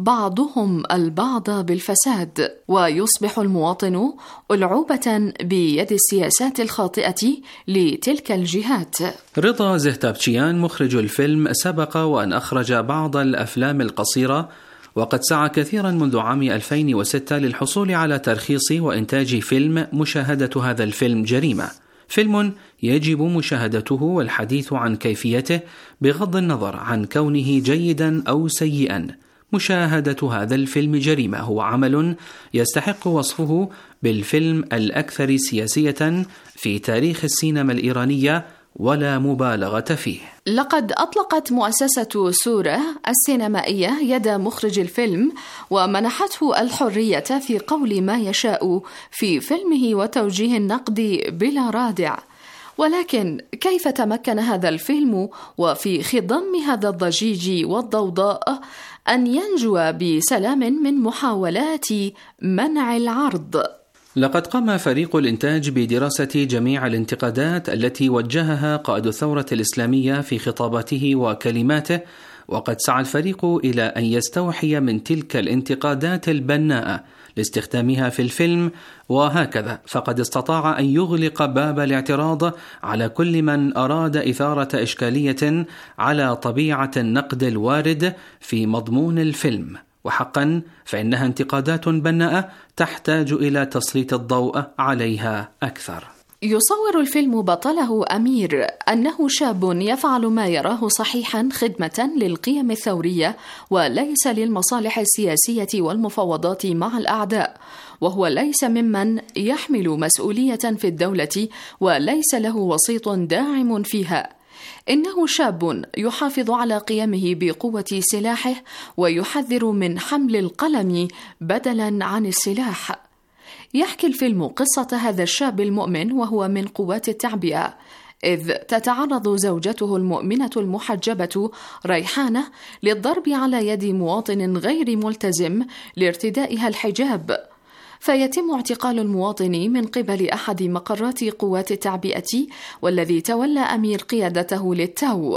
Q: بعضهم البعض بالفساد، ويصبح المواطن ألعوبة بيد السياسات الخاطئة لتلك الجهات.
P: رضا زهتابتشيان مخرج الفيلم سبق وأن أخرج بعض الأفلام القصيرة، وقد سعى كثيرا منذ عام 2006 للحصول على ترخيص وإنتاج فيلم مشاهدة هذا الفيلم جريمة، فيلم يجب مشاهدته والحديث عن كيفيته بغض النظر عن كونه جيدا أو سيئا. مشاهدة هذا الفيلم جريمة هو عمل يستحق وصفه بالفيلم الأكثر سياسية في تاريخ السينما الإيرانية ولا مبالغة فيه.
Q: لقد أطلقت مؤسسة سورة السينمائية يد مخرج الفيلم ومنحته الحرية في قول ما يشاء في فيلمه وتوجيه النقد بلا رادع. ولكن كيف تمكن هذا الفيلم وفي خضم هذا الضجيج والضوضاء أن ينجو بسلام من محاولات منع العرض؟
P: لقد قام فريق الإنتاج بدراسة جميع الانتقادات التي وجهها قائد الثورة الإسلامية في خطاباته وكلماته، وقد سعى الفريق إلى أن يستوحي من تلك الانتقادات البناءة لاستخدامها في الفيلم، وهكذا فقد استطاع أن يغلق باب الاعتراض على كل من أراد إثارة إشكالية على طبيعة النقد الوارد في مضمون الفيلم. وحقا فإنها انتقادات بناءة تحتاج إلى تسليط الضوء عليها أكثر.
Q: يصور الفيلم بطله أمير أنه شاب يفعل ما يراه صحيحا خدمة للقيم الثورية وليس للمصالح السياسية والمفاوضات مع الأعداء، وهو ليس ممن يحمل مسؤولية في الدولة وليس له وسيط داعم فيها. إنه شاب يحافظ على قيمه بقوة سلاحه ويحذر من حمل القلم بدلا عن السلاح. يحكي الفيلم قصة هذا الشاب المؤمن وهو من قوات التعبئة، إذ تتعرض زوجته المؤمنة المحجبة ريحانة للضرب على يد مواطن غير ملتزم لارتدائها الحجاب، فيتم اعتقال المواطن من قبل أحد مقرات قوات التعبئة والذي تولى أمير قيادته للتو،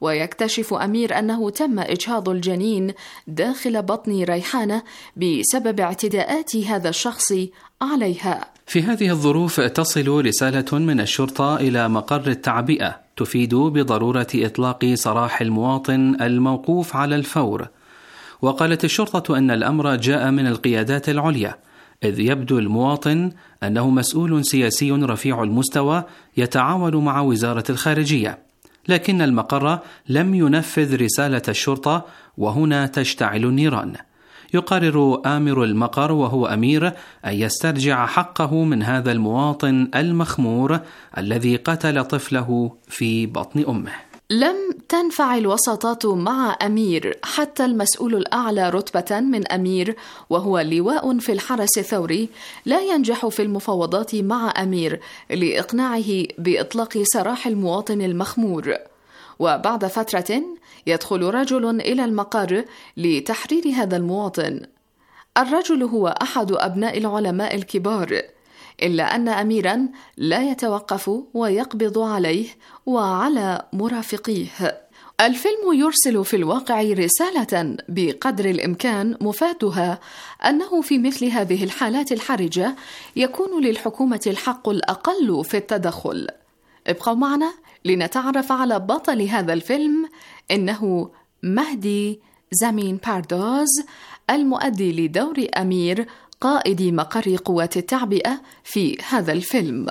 Q: ويكتشف أمير أنه تم إجهاض الجنين داخل بطن ريحانة بسبب اعتداءات هذا الشخص عليها.
P: في هذه الظروف تصل رسالة من الشرطة إلى مقر التعبئة تفيد بضرورة إطلاق سراح المواطن الموقوف على الفور. وقالت الشرطة أن الأمر جاء من القيادات العليا، إذ يبدو المواطن أنه مسؤول سياسي رفيع المستوى يتعاون مع وزارة الخارجية، لكن المقر لم ينفذ رسالة الشرطة، وهنا تشتعل النيران. يقرر آمر المقر وهو أمير أن يسترجع حقه من هذا المواطن المخمور الذي قتل طفله في بطن أمه.
Q: لم تنفع الوساطات مع أمير، حتى المسؤول الأعلى رتبة من أمير وهو لواء في الحرس الثوري لا ينجح في المفاوضات مع أمير لإقناعه بإطلاق سراح المواطن المخمور. وبعد فترة يدخل رجل إلى المقر لتحرير هذا المواطن. الرجل هو أحد أبناء العلماء الكبار، إلا أن أميرا لا يتوقف ويقبض عليه وعلى مرافقيه. الفيلم يرسل في الواقع رسالة بقدر الإمكان مفادها أنه في مثل هذه الحالات الحرجة يكون للحكومة الحق الأقل في التدخل. ابقوا معنا لنتعرف على بطل هذا الفيلم، إنه مهدي زمين بارداز، المؤدي لدور أمير قائد مقر قوات التعبئة في هذا الفيلم.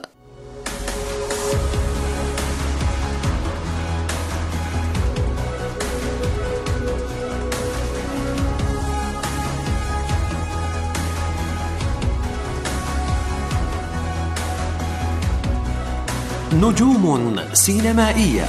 R: نجوم سينمائية.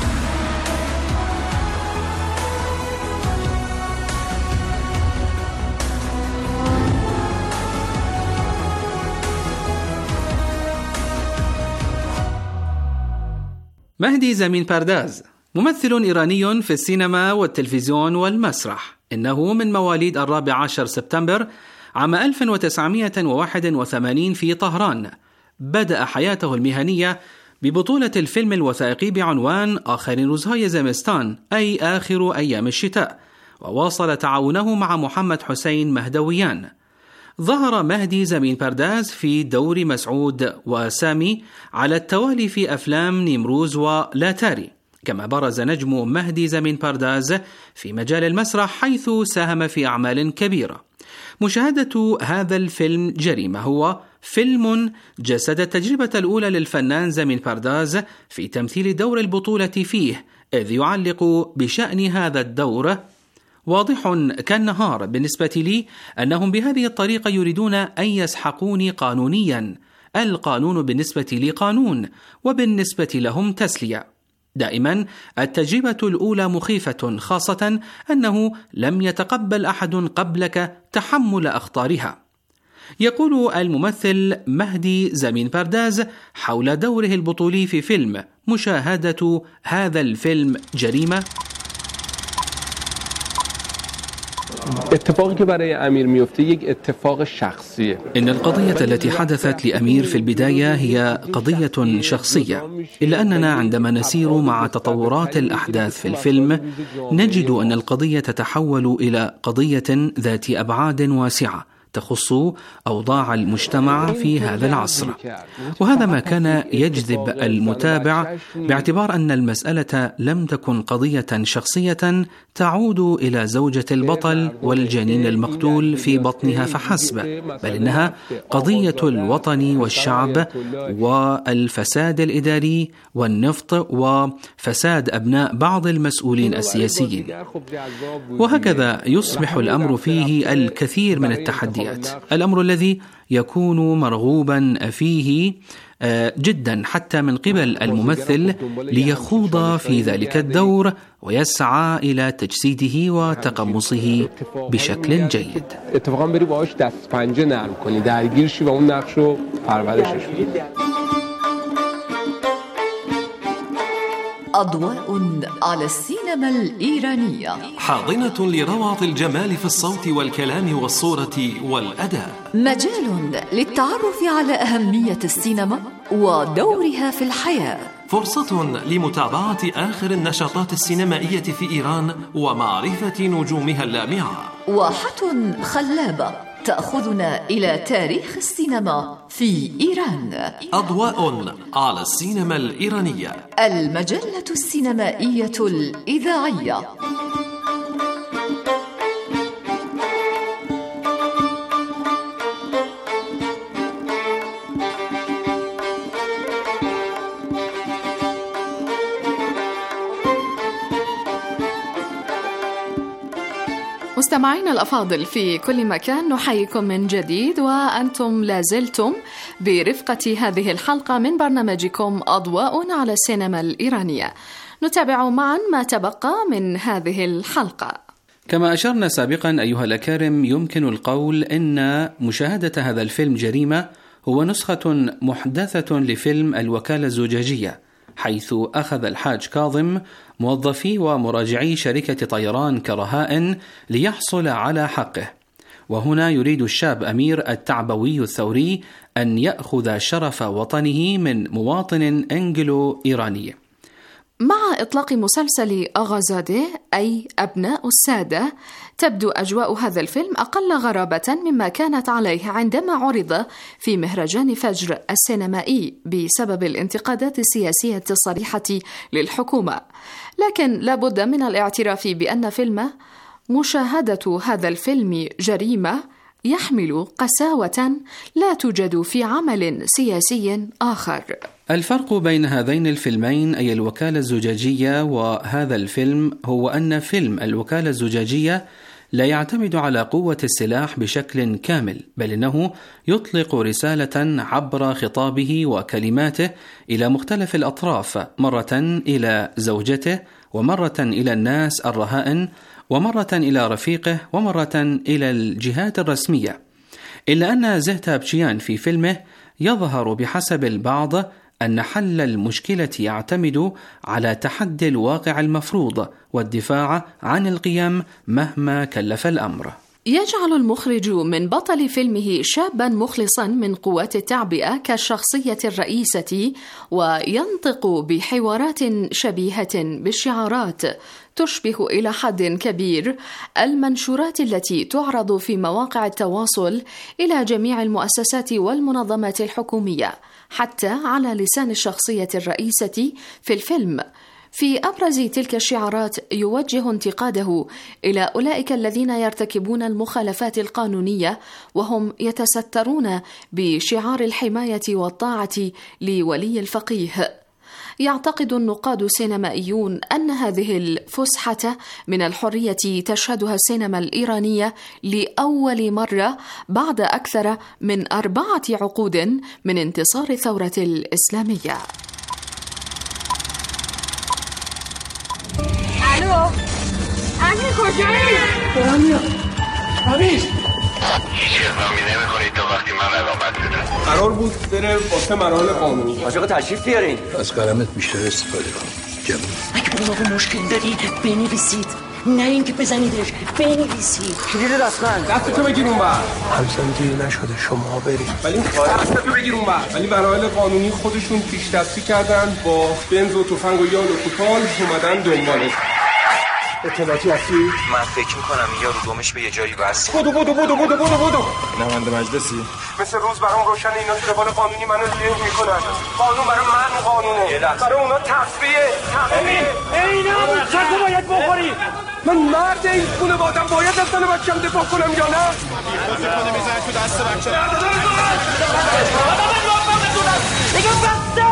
P: مهدي زمين بارداز ممثل إيراني في السينما والتلفزيون والمسرح. إنه من مواليد 14 سبتمبر عام 1981 في طهران. بدأ حياته المهنية ببطولة الفيلم الوثائقي بعنوان آخر روزهای زمستان، أي آخر أيام الشتاء، وواصل تعاونه مع محمد حسين مهدويان. ظهر مهدي زمين بارداز في دور مسعود وسامي على التوالي في أفلام نيمروز ولاتاري. كما برز نجم مهدي زمين بارداز في مجال المسرح، حيث ساهم في أعمال كبيرة. مشاهدة هذا الفيلم جريمة هو فيلم جسد التجربة الأولى للفنان زمين بارداز في تمثيل دور البطولة فيه، إذ يعلق بشأن هذا الدور: واضح كالنهار بالنسبة لي أنهم بهذه الطريقة يريدون أن يسحقوني قانونيا. القانون بالنسبة لي قانون، وبالنسبة لهم تسلية. دائما التجربة الأولى مخيفة، خاصة أنه لم يتقبل أحد قبلك تحمل أخطارها. يقول الممثل مهدي زمين بارداز حول دوره البطولي في فيلم: مشاهدة هذا الفيلم جريمة.
S: اتفاقی که برای امیر میفته یک اتفاق شخصیه.
P: إن القضية التي حدثت لأمير في البداية هي قضية شخصية، إلا أننا عندما نسير مع تطورات الأحداث في الفيلم نجد أن القضية تتحول إلى قضية ذات أبعاد واسعة تخص أوضاع المجتمع في هذا العصر. وهذا ما كان يجذب المتابع، باعتبار أن المسألة لم تكن قضية شخصية تعود إلى زوجة البطل والجنين المقتول في بطنها فحسب، بل إنها قضية الوطن والشعب والفساد الإداري والنفط وفساد أبناء بعض المسؤولين السياسيين. وهكذا يصبح الأمر فيه الكثير من التحديات، الأمر الذي يكون مرغوبا فيه جدا حتى من قبل الممثل ليخوض في ذلك الدور ويسعى إلى تجسيده وتقمصه بشكل جيد.
O: أضواء على السينما الإيرانية،
R: حاضنة لروعة الجمال في الصوت والكلام والصورة والأداء،
O: مجال للتعرف على أهمية السينما ودورها في الحياة.
R: فرصة لمتابعة آخر النشاطات السينمائية في إيران ومعرفة نجومها اللامعة.
O: واحة خلابة تأخذنا إلى تاريخ السينما في إيران.
R: أضواء على السينما الإيرانية،
O: المجلة السينمائية الإذاعية.
Q: مستمعينا الأفاضل في كل مكان، نحييكم من جديد وأنتم لازلتم برفقة هذه الحلقة من برنامجكم أضواء على السينما الإيرانية. نتابع معا ما تبقى من هذه الحلقة.
P: كما أشرنا سابقا أيها الأكارم، يمكن القول إن مشاهدة هذا الفيلم جريمة هو نسخة محدثة لفيلم الوكالة الزجاجية، حيث أخذ الحاج كاظم موظفي ومراجعي شركة طيران كرهائن ليحصل على حقه. وهنا يريد الشاب أمير التعبوي الثوري أن يأخذ شرف وطنه من مواطن أنجلو إيراني.
Q: مع إطلاق مسلسل أغازادة أي أبناء السادة، تبدو أجواء هذا الفيلم أقل غرابة مما كانت عليه عندما عرض في مهرجان فجر السينمائي بسبب الانتقادات السياسية الصريحة للحكومة. لكن لابد من الاعتراف بأن مشاهدة هذا الفيلم جريمة يحمل قساوة لا توجد في عمل سياسي آخر.
P: الفرق بين هذين الفيلمين أي الوكالة الزجاجية وهذا الفيلم هو أن فيلم الوكالة الزجاجية لا يعتمد على قوة السلاح بشكل كامل، بل إنه يطلق رسالة عبر خطابه وكلماته إلى مختلف الأطراف، مرة إلى زوجته، ومرة إلى الناس الرهائن، ومرة إلى رفيقه، ومرة إلى الجهات الرسمية. إلا أن زهتابشيان في فيلمه يظهر بحسب البعض أن حل المشكلة يعتمد على تحدي الواقع المفروض والدفاع عن القيم مهما كلف الأمر.
Q: يجعل المخرج من بطل فيلمه شابا مخلصا من قوات التعبئة كالشخصية الرئيسة، وينطق بحوارات شبيهة بالشعارات تشبه إلى حد كبير المنشورات التي تعرض في مواقع التواصل إلى جميع المؤسسات والمنظمات الحكومية، حتى على لسان الشخصية الرئيسة في الفيلم. في أبرز تلك الشعارات يوجه انتقاده إلى أولئك الذين يرتكبون المخالفات القانونية وهم يتسترون بشعار الحماية والطاعة لولي الفقيه. يعتقد النقاد السينمائيون أن هذه الفسحة من الحرية تشهدها السينما الإيرانية لأول مرة بعد أكثر من 4 عقود من انتصار الثورة الإسلامية.
T: الو امیر کجایی؟ دارم میام. امیر
U: هیچ اقدامی نمی‌کنید تا وقتی من علامت بدم.
V: قرار بود بره واسه مراحل قانونی.
U: عاشق تشریف بیارین.
V: از قلمت بیشتر استفاده کن. جمعی.
T: اگه اون آقا مشکل دارید بنویسید، نه اینکه بزنیدش، بنویسید.
U: کلید
V: دستتو بگیر اون بر. همسن دیگه نشده شما برید. ولی دستتو بگیر اون بر. ولی مراحل قانونی خودشون پیش دستی کردن با بنز و تفنگ و یال و کوتال اومدن دنبالش. اطلاعاتی هستی؟
U: من فکر میکنم این یارو دومش به یه جایی بس.
V: بودو نماینده مجلسی؟ مثل روز برام روشن اینا تو روال قانونی منو له میکنن. قانون برای من قانونه، برای اونا تصفیه. اینا چطور باید بخوری؟ من مرد این خونه بادم باید از زن بچم دفاع کنم یا نه؟ استفاده میزنه تو دست بچه.
T: بگم بسته!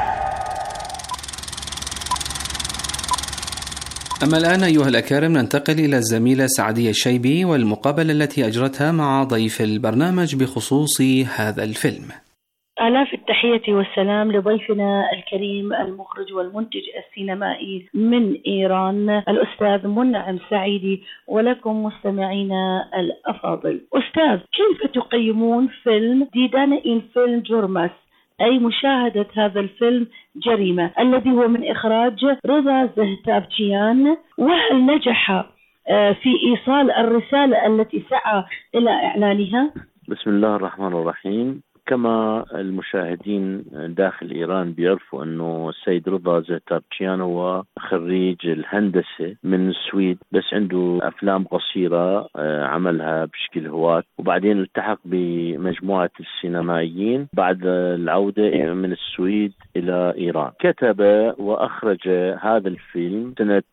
P: أما الآن أيها الأكارم ننتقل إلى الزميلة سعدية الشيبي والمقابلة التي أجرتها مع ضيف البرنامج بخصوص هذا الفيلم.
W: آلاف التحية والسلام لضيفنا الكريم المخرج والمنتج السينمائي من إيران الأستاذ منعم سعيدي، ولكم مستمعينا الأفاضل. أستاذ، كيف تقيمون فيلم ديدان إن فيلم جرمس أي مشاهدة هذا الفيلم جريمة الذي هو من إخراج رضا زهتابشيان، وهل نجح في إيصال الرسالة التي سعى إلى إعلانها؟
X: بسم الله الرحمن الرحيم.
A: كما المشاهدين داخل إيران بيعرفوا أنه السيد رضا زهتابتشيان هو خريج الهندسة من السويد، بس عنده أفلام قصيرة عملها بشكل هواة، وبعدين التحق بمجموعة السينمائيين بعد العودة من السويد إلى إيران. كتب وأخرج هذا الفيلم سنة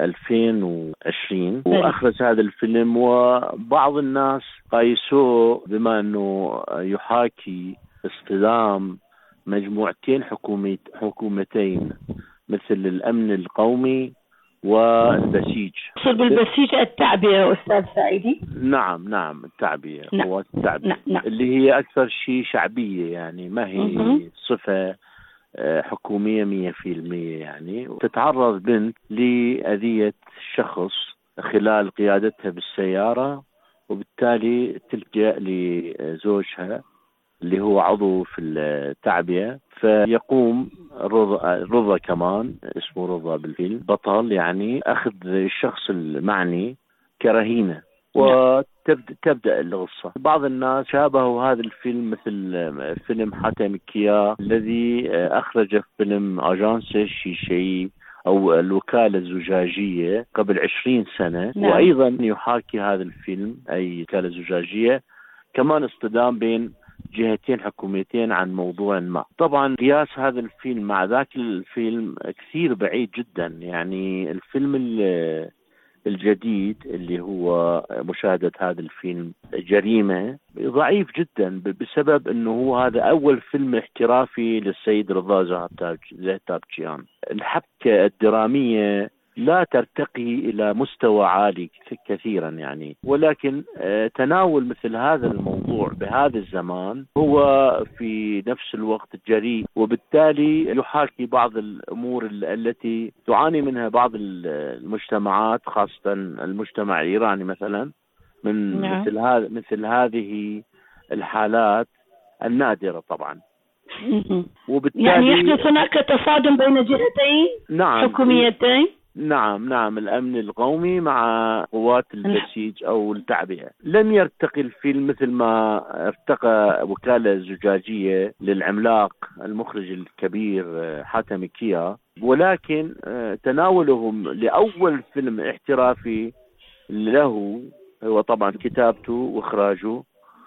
A: 2020، وأخرج هذا الفيلم وبعض الناس قايسوه بما أنه يحاكي اصطدام مجموعتين حكومتين مثل الأمن القومي والبسيج.
W: تقصد بالبسيج التعبئة أستاذ سعيدي؟
A: نعم التعبئة. قوات التعبئة اللي هي أكثر شيء شعبية، يعني ما هي صفة حكومية 100%. يعني تتعرض بنت لأذية شخص خلال قيادتها بالسيارة، وبالتالي تلجأ لزوجها اللي هو عضو في التعبئة، فيقوم رضا كمان اسمه رضا بالفيلم بطل، يعني أخذ الشخص المعني كرهينة، وتبدأ القصة. بعض الناس شابهوا هذا الفيلم مثل فيلم حاتم كيا الذي أخرج فيلم أجانس شيشي أو الوكالة الزجاجية قبل 20 سنة. وأيضا يحاكي هذا الفيلم أي وكالة زجاجية كمان اصطدام بين جهتين حكوميتين عن موضوع ما. طبعا قياس هذا الفيلم مع ذاك الفيلم كثير بعيد جدا. يعني الفيلم الجديد اللي هو مشاهدة هذا الفيلم جريمة ضعيف جدا بسبب انه هو هذا اول فيلم احترافي للسيد رضا زهتابتشيان. الحبكة الدرامية لا ترتقي إلى مستوى عالي كثيرا يعني، ولكن تناول مثل هذا الموضوع بهذا الزمان هو في نفس الوقت جريء، وبالتالي يحاكي بعض الأمور التي تعاني منها بعض المجتمعات، خاصة المجتمع الإيراني مثلا، من مثل هذه الحالات النادرة طبعا.
W: وبالتالي يعني يحدث هناك تصادم بين جهتين حكوميتين.
A: نعم الأمن القومي مع قوات البسيج أو التعبئة. لم يرتقي الفيلم مثل ما ارتقى وكالة زجاجية للعملاق المخرج الكبير حاتم كيا، ولكن تناولهم لأول فيلم احترافي له هو طبعا كتابته وإخراجه.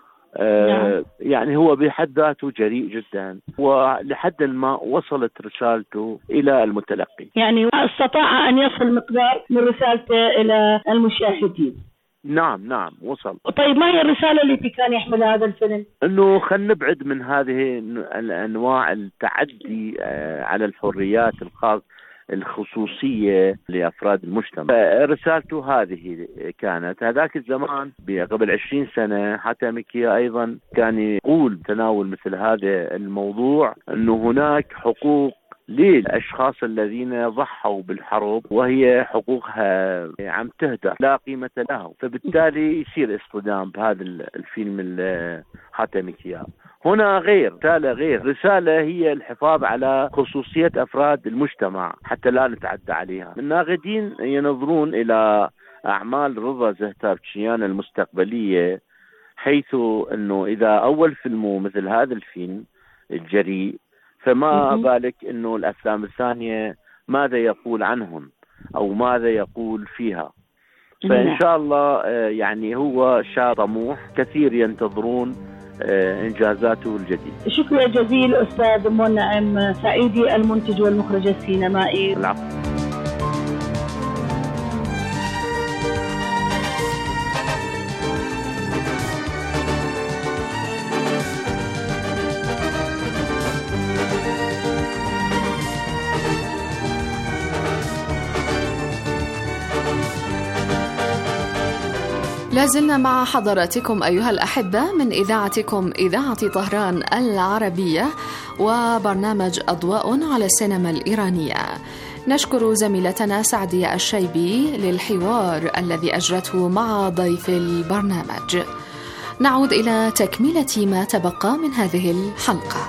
A: يعني هو بحد ذاته جريء جدا، ولحد ما وصلت رسالته إلى المتلقي.
W: يعني استطاع أن يصل مقدار من رسالته إلى المشاهدين.
A: نعم وصل.
W: طيب ما هي الرسالة التي كان يحملها هذا الفيلم؟
A: أنه خلينا نبعد من هذه الأنواع التعدي على الحريات الخصوصية لأفراد المجتمع. رسالته هذه كانت. هذاك الزمان قبل 20 سنة حاتم كيا أيضا كان يقول تناول مثل هذا الموضوع، أنه هناك حقوق للأشخاص الذين ضحوا بالحرب وهي حقوقها عم تهدر لا قيمة لها، فبالتالي يصير اصطدام بهذا الفيلم حاتم كيا. هنا رسالة هي الحفاظ على خصوصية أفراد المجتمع حتى لا نتعدى عليها. الناقدين ينظرون إلى أعمال رضا زهتابتشيان المستقبلية، حيث أنه إذا أول فيلمه مثل هذا الفيلم الجريء، فما بالك أنه الأفلام الثانية ماذا يقول عنهم أو ماذا يقول فيها. فإن شاء الله يعني هو شاب طموح، كثير ينتظرون إنجازاته الجديدة.
W: شكرا جزيلا أستاذ منعم سعيدي المنتج والمخرج السينمائي.
A: العفو.
Q: لازلنا مع حضراتكم أيها الأحبة من إذاعتكم إذاعة طهران العربية وبرنامج أضواء على السينما الإيرانية. نشكر زميلتنا سعدية الشيبي للحوار الذي أجرته مع ضيف البرنامج. نعود إلى تكملة ما تبقى من هذه الحلقة.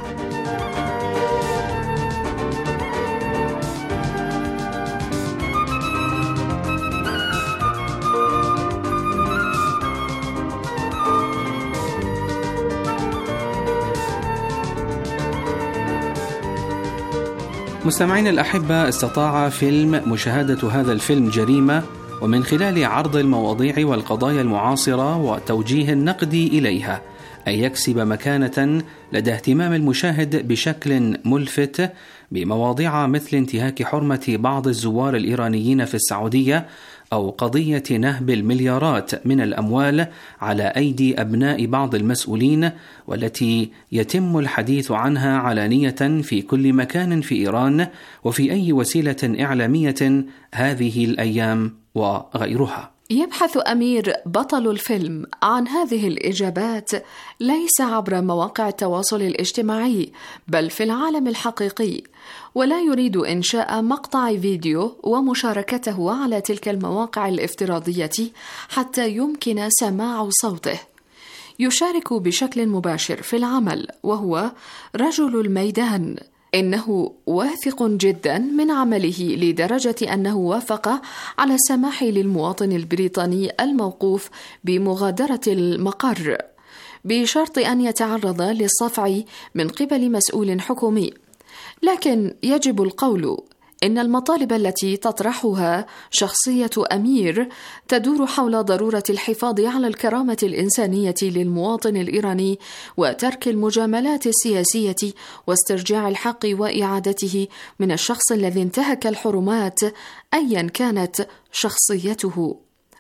P: مستمعين الأحبة، استطاع فيلم مشاهدة هذا الفيلم جريمة، ومن خلال عرض المواضيع والقضايا المعاصرة وتوجيه النقد إليها أن يكسب مكانة لدى اهتمام المشاهد بشكل ملفت بمواضيع مثل انتهاك حرمة بعض الزوار الإيرانيين في السعودية، أو قضية نهب المليارات من الأموال على أيدي أبناء بعض المسؤولين، والتي يتم الحديث عنها علانية في كل مكان في إيران وفي أي وسيلة إعلامية هذه الأيام وغيرها.
Q: يبحث أمير بطل الفيلم عن هذه الإجابات ليس عبر مواقع التواصل الاجتماعي، بل في العالم الحقيقي، ولا يريد إنشاء مقطع فيديو ومشاركته على تلك المواقع الافتراضية حتى يمكن سماع صوته. يشارك بشكل مباشر في العمل، وهو رجل الميدان. إنه واثق جدا من عمله لدرجة أنه وافق على السماح للمواطن البريطاني الموقوف بمغادرة المقر بشرط أن يتعرض للصفع من قبل مسؤول حكومي. لكن يجب القول إن المطالب التي تطرحها شخصية أمير تدور حول ضرورة الحفاظ على الكرامة الإنسانية للمواطن الإيراني، وترك المجاملات السياسية، واسترجاع الحق وإعادته من الشخص الذي انتهك الحرمات أيا كانت شخصيته.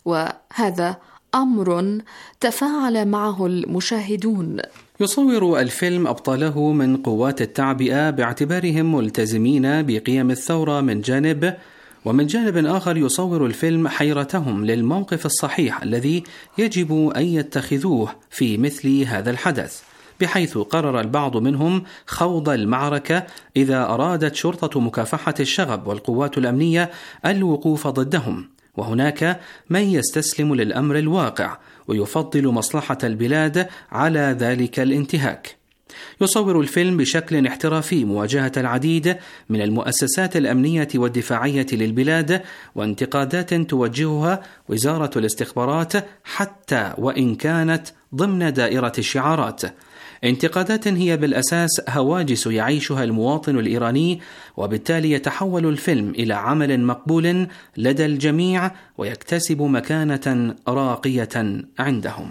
Q: وهذا أمر تفاعل معه المشاهدون.
P: يصور الفيلم أبطاله من قوات التعبئة باعتبارهم ملتزمين بقيم الثورة من جانب، ومن جانب آخر يصور الفيلم حيرتهم للموقف الصحيح الذي يجب أن يتخذوه في مثل هذا الحدث، بحيث قرر البعض منهم خوض المعركة إذا أرادت شرطة مكافحة الشغب والقوات الأمنية الوقوف ضدهم، وهناك من يستسلم للأمر الواقع ويفضل مصلحة البلاد على ذلك الانتهاك. يصور الفيلم بشكل احترافي مواجهة العديد من المؤسسات الأمنية والدفاعية للبلاد وانتقادات توجهها وزارة الاستخبارات حتى وإن كانت ضمن دائرة الشعارات، انتقادات هي بالأساس هواجس يعيشها المواطن الإيراني، وبالتالي يتحول الفيلم إلى عمل مقبول لدى الجميع ويكتسب مكانة راقية عندهم.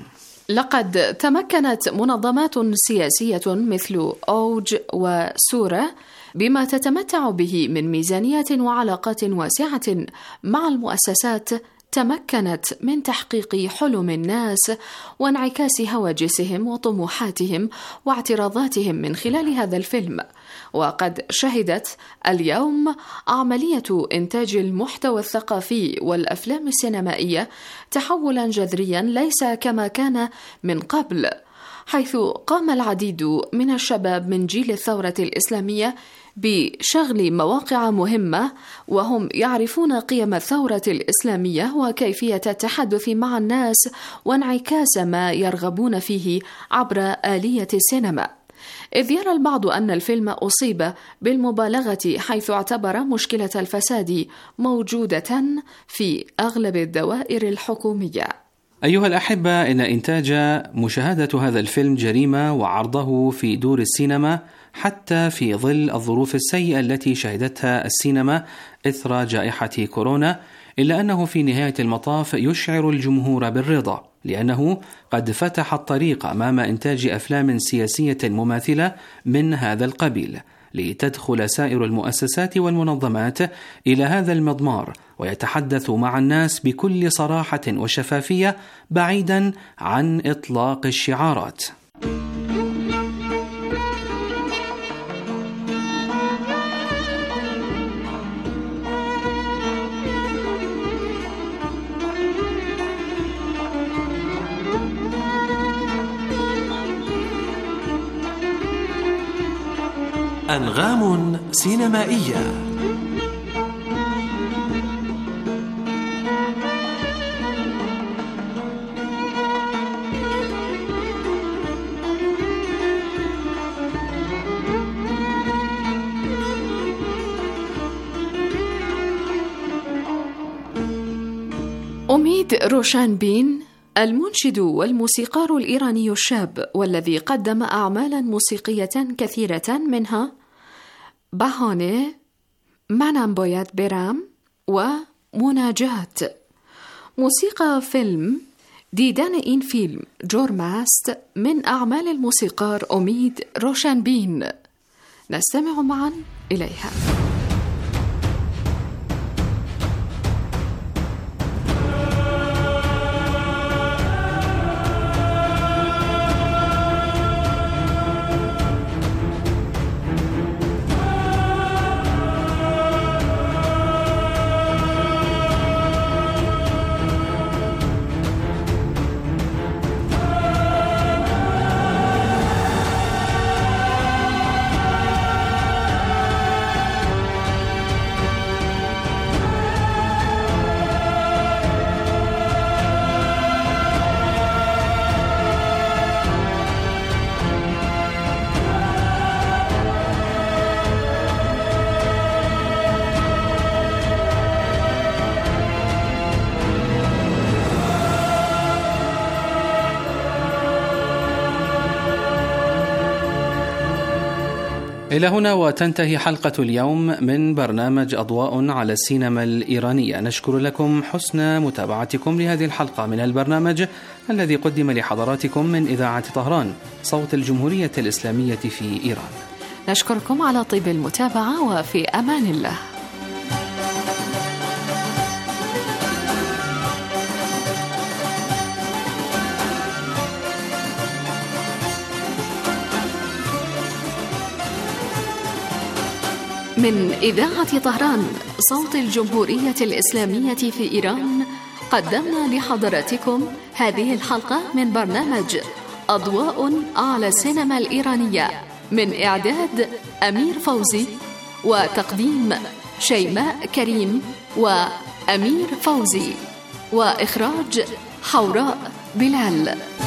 Q: لقد تمكنت منظمات سياسية مثل أوج وسورة بما تتمتع به من ميزانية وعلاقات واسعة مع المؤسسات، تمكنت من تحقيق حلم الناس وانعكاس هواجسهم وطموحاتهم واعتراضاتهم من خلال هذا الفيلم. وقد شهدت اليوم عملية إنتاج المحتوى الثقافي والأفلام السينمائية تحولا جذريا ليس كما كان من قبل، حيث قام العديد من الشباب من جيل الثورة الإسلامية بشغل مواقع مهمة، وهم يعرفون قيم الثورة الإسلامية وكيفية التحدث مع الناس وانعكاس ما يرغبون فيه عبر آلية السينما. إذ يرى البعض أن الفيلم أصيب بالمبالغة، حيث اعتبر مشكلة الفساد موجودة في أغلب الدوائر الحكومية.
P: أيها الأحبة، إن إنتاج مشاهدة هذا الفيلم جريمة وعرضه في دور السينما حتى في ظل الظروف السيئة التي شهدتها السينما إثر جائحة كورونا، إلا أنه في نهاية المطاف يشعر الجمهور بالرضا، لأنه قد فتح الطريق أمام إنتاج أفلام سياسية مماثلة من هذا القبيل، لتدخل سائر المؤسسات والمنظمات إلى هذا المضمار ويتحدث مع الناس بكل صراحة وشفافية بعيدا عن إطلاق الشعارات.
R: أنغام سينمائية.
Q: أميد روشانبين، المنشد والموسيقار الإيراني الشاب، والذي قدم أعمالا موسيقية كثيرة منها بهانه، منم باید برم ومناجات. موسيقى فيلم دیدن این فیلم جرم است من أعمال الموسيقار أمید روشنبین. نستمع معا إليها.
P: إلى هنا وتنتهي حلقة اليوم من برنامج أضواء على السينما الإيرانية. نشكر لكم حسن متابعتكم لهذه الحلقة من البرنامج الذي قدم لحضراتكم من إذاعة طهران صوت الجمهورية الإسلامية في إيران.
Q: نشكركم على طيب المتابعة وفي أمان الله. من إذاعة طهران صوت الجمهورية الإسلامية في إيران قدمنا لحضراتكم هذه الحلقة من برنامج أضواء على السينما الإيرانية من إعداد أمير فوزي وتقديم شيماء كريم وأمير فوزي وإخراج حوراء بلال.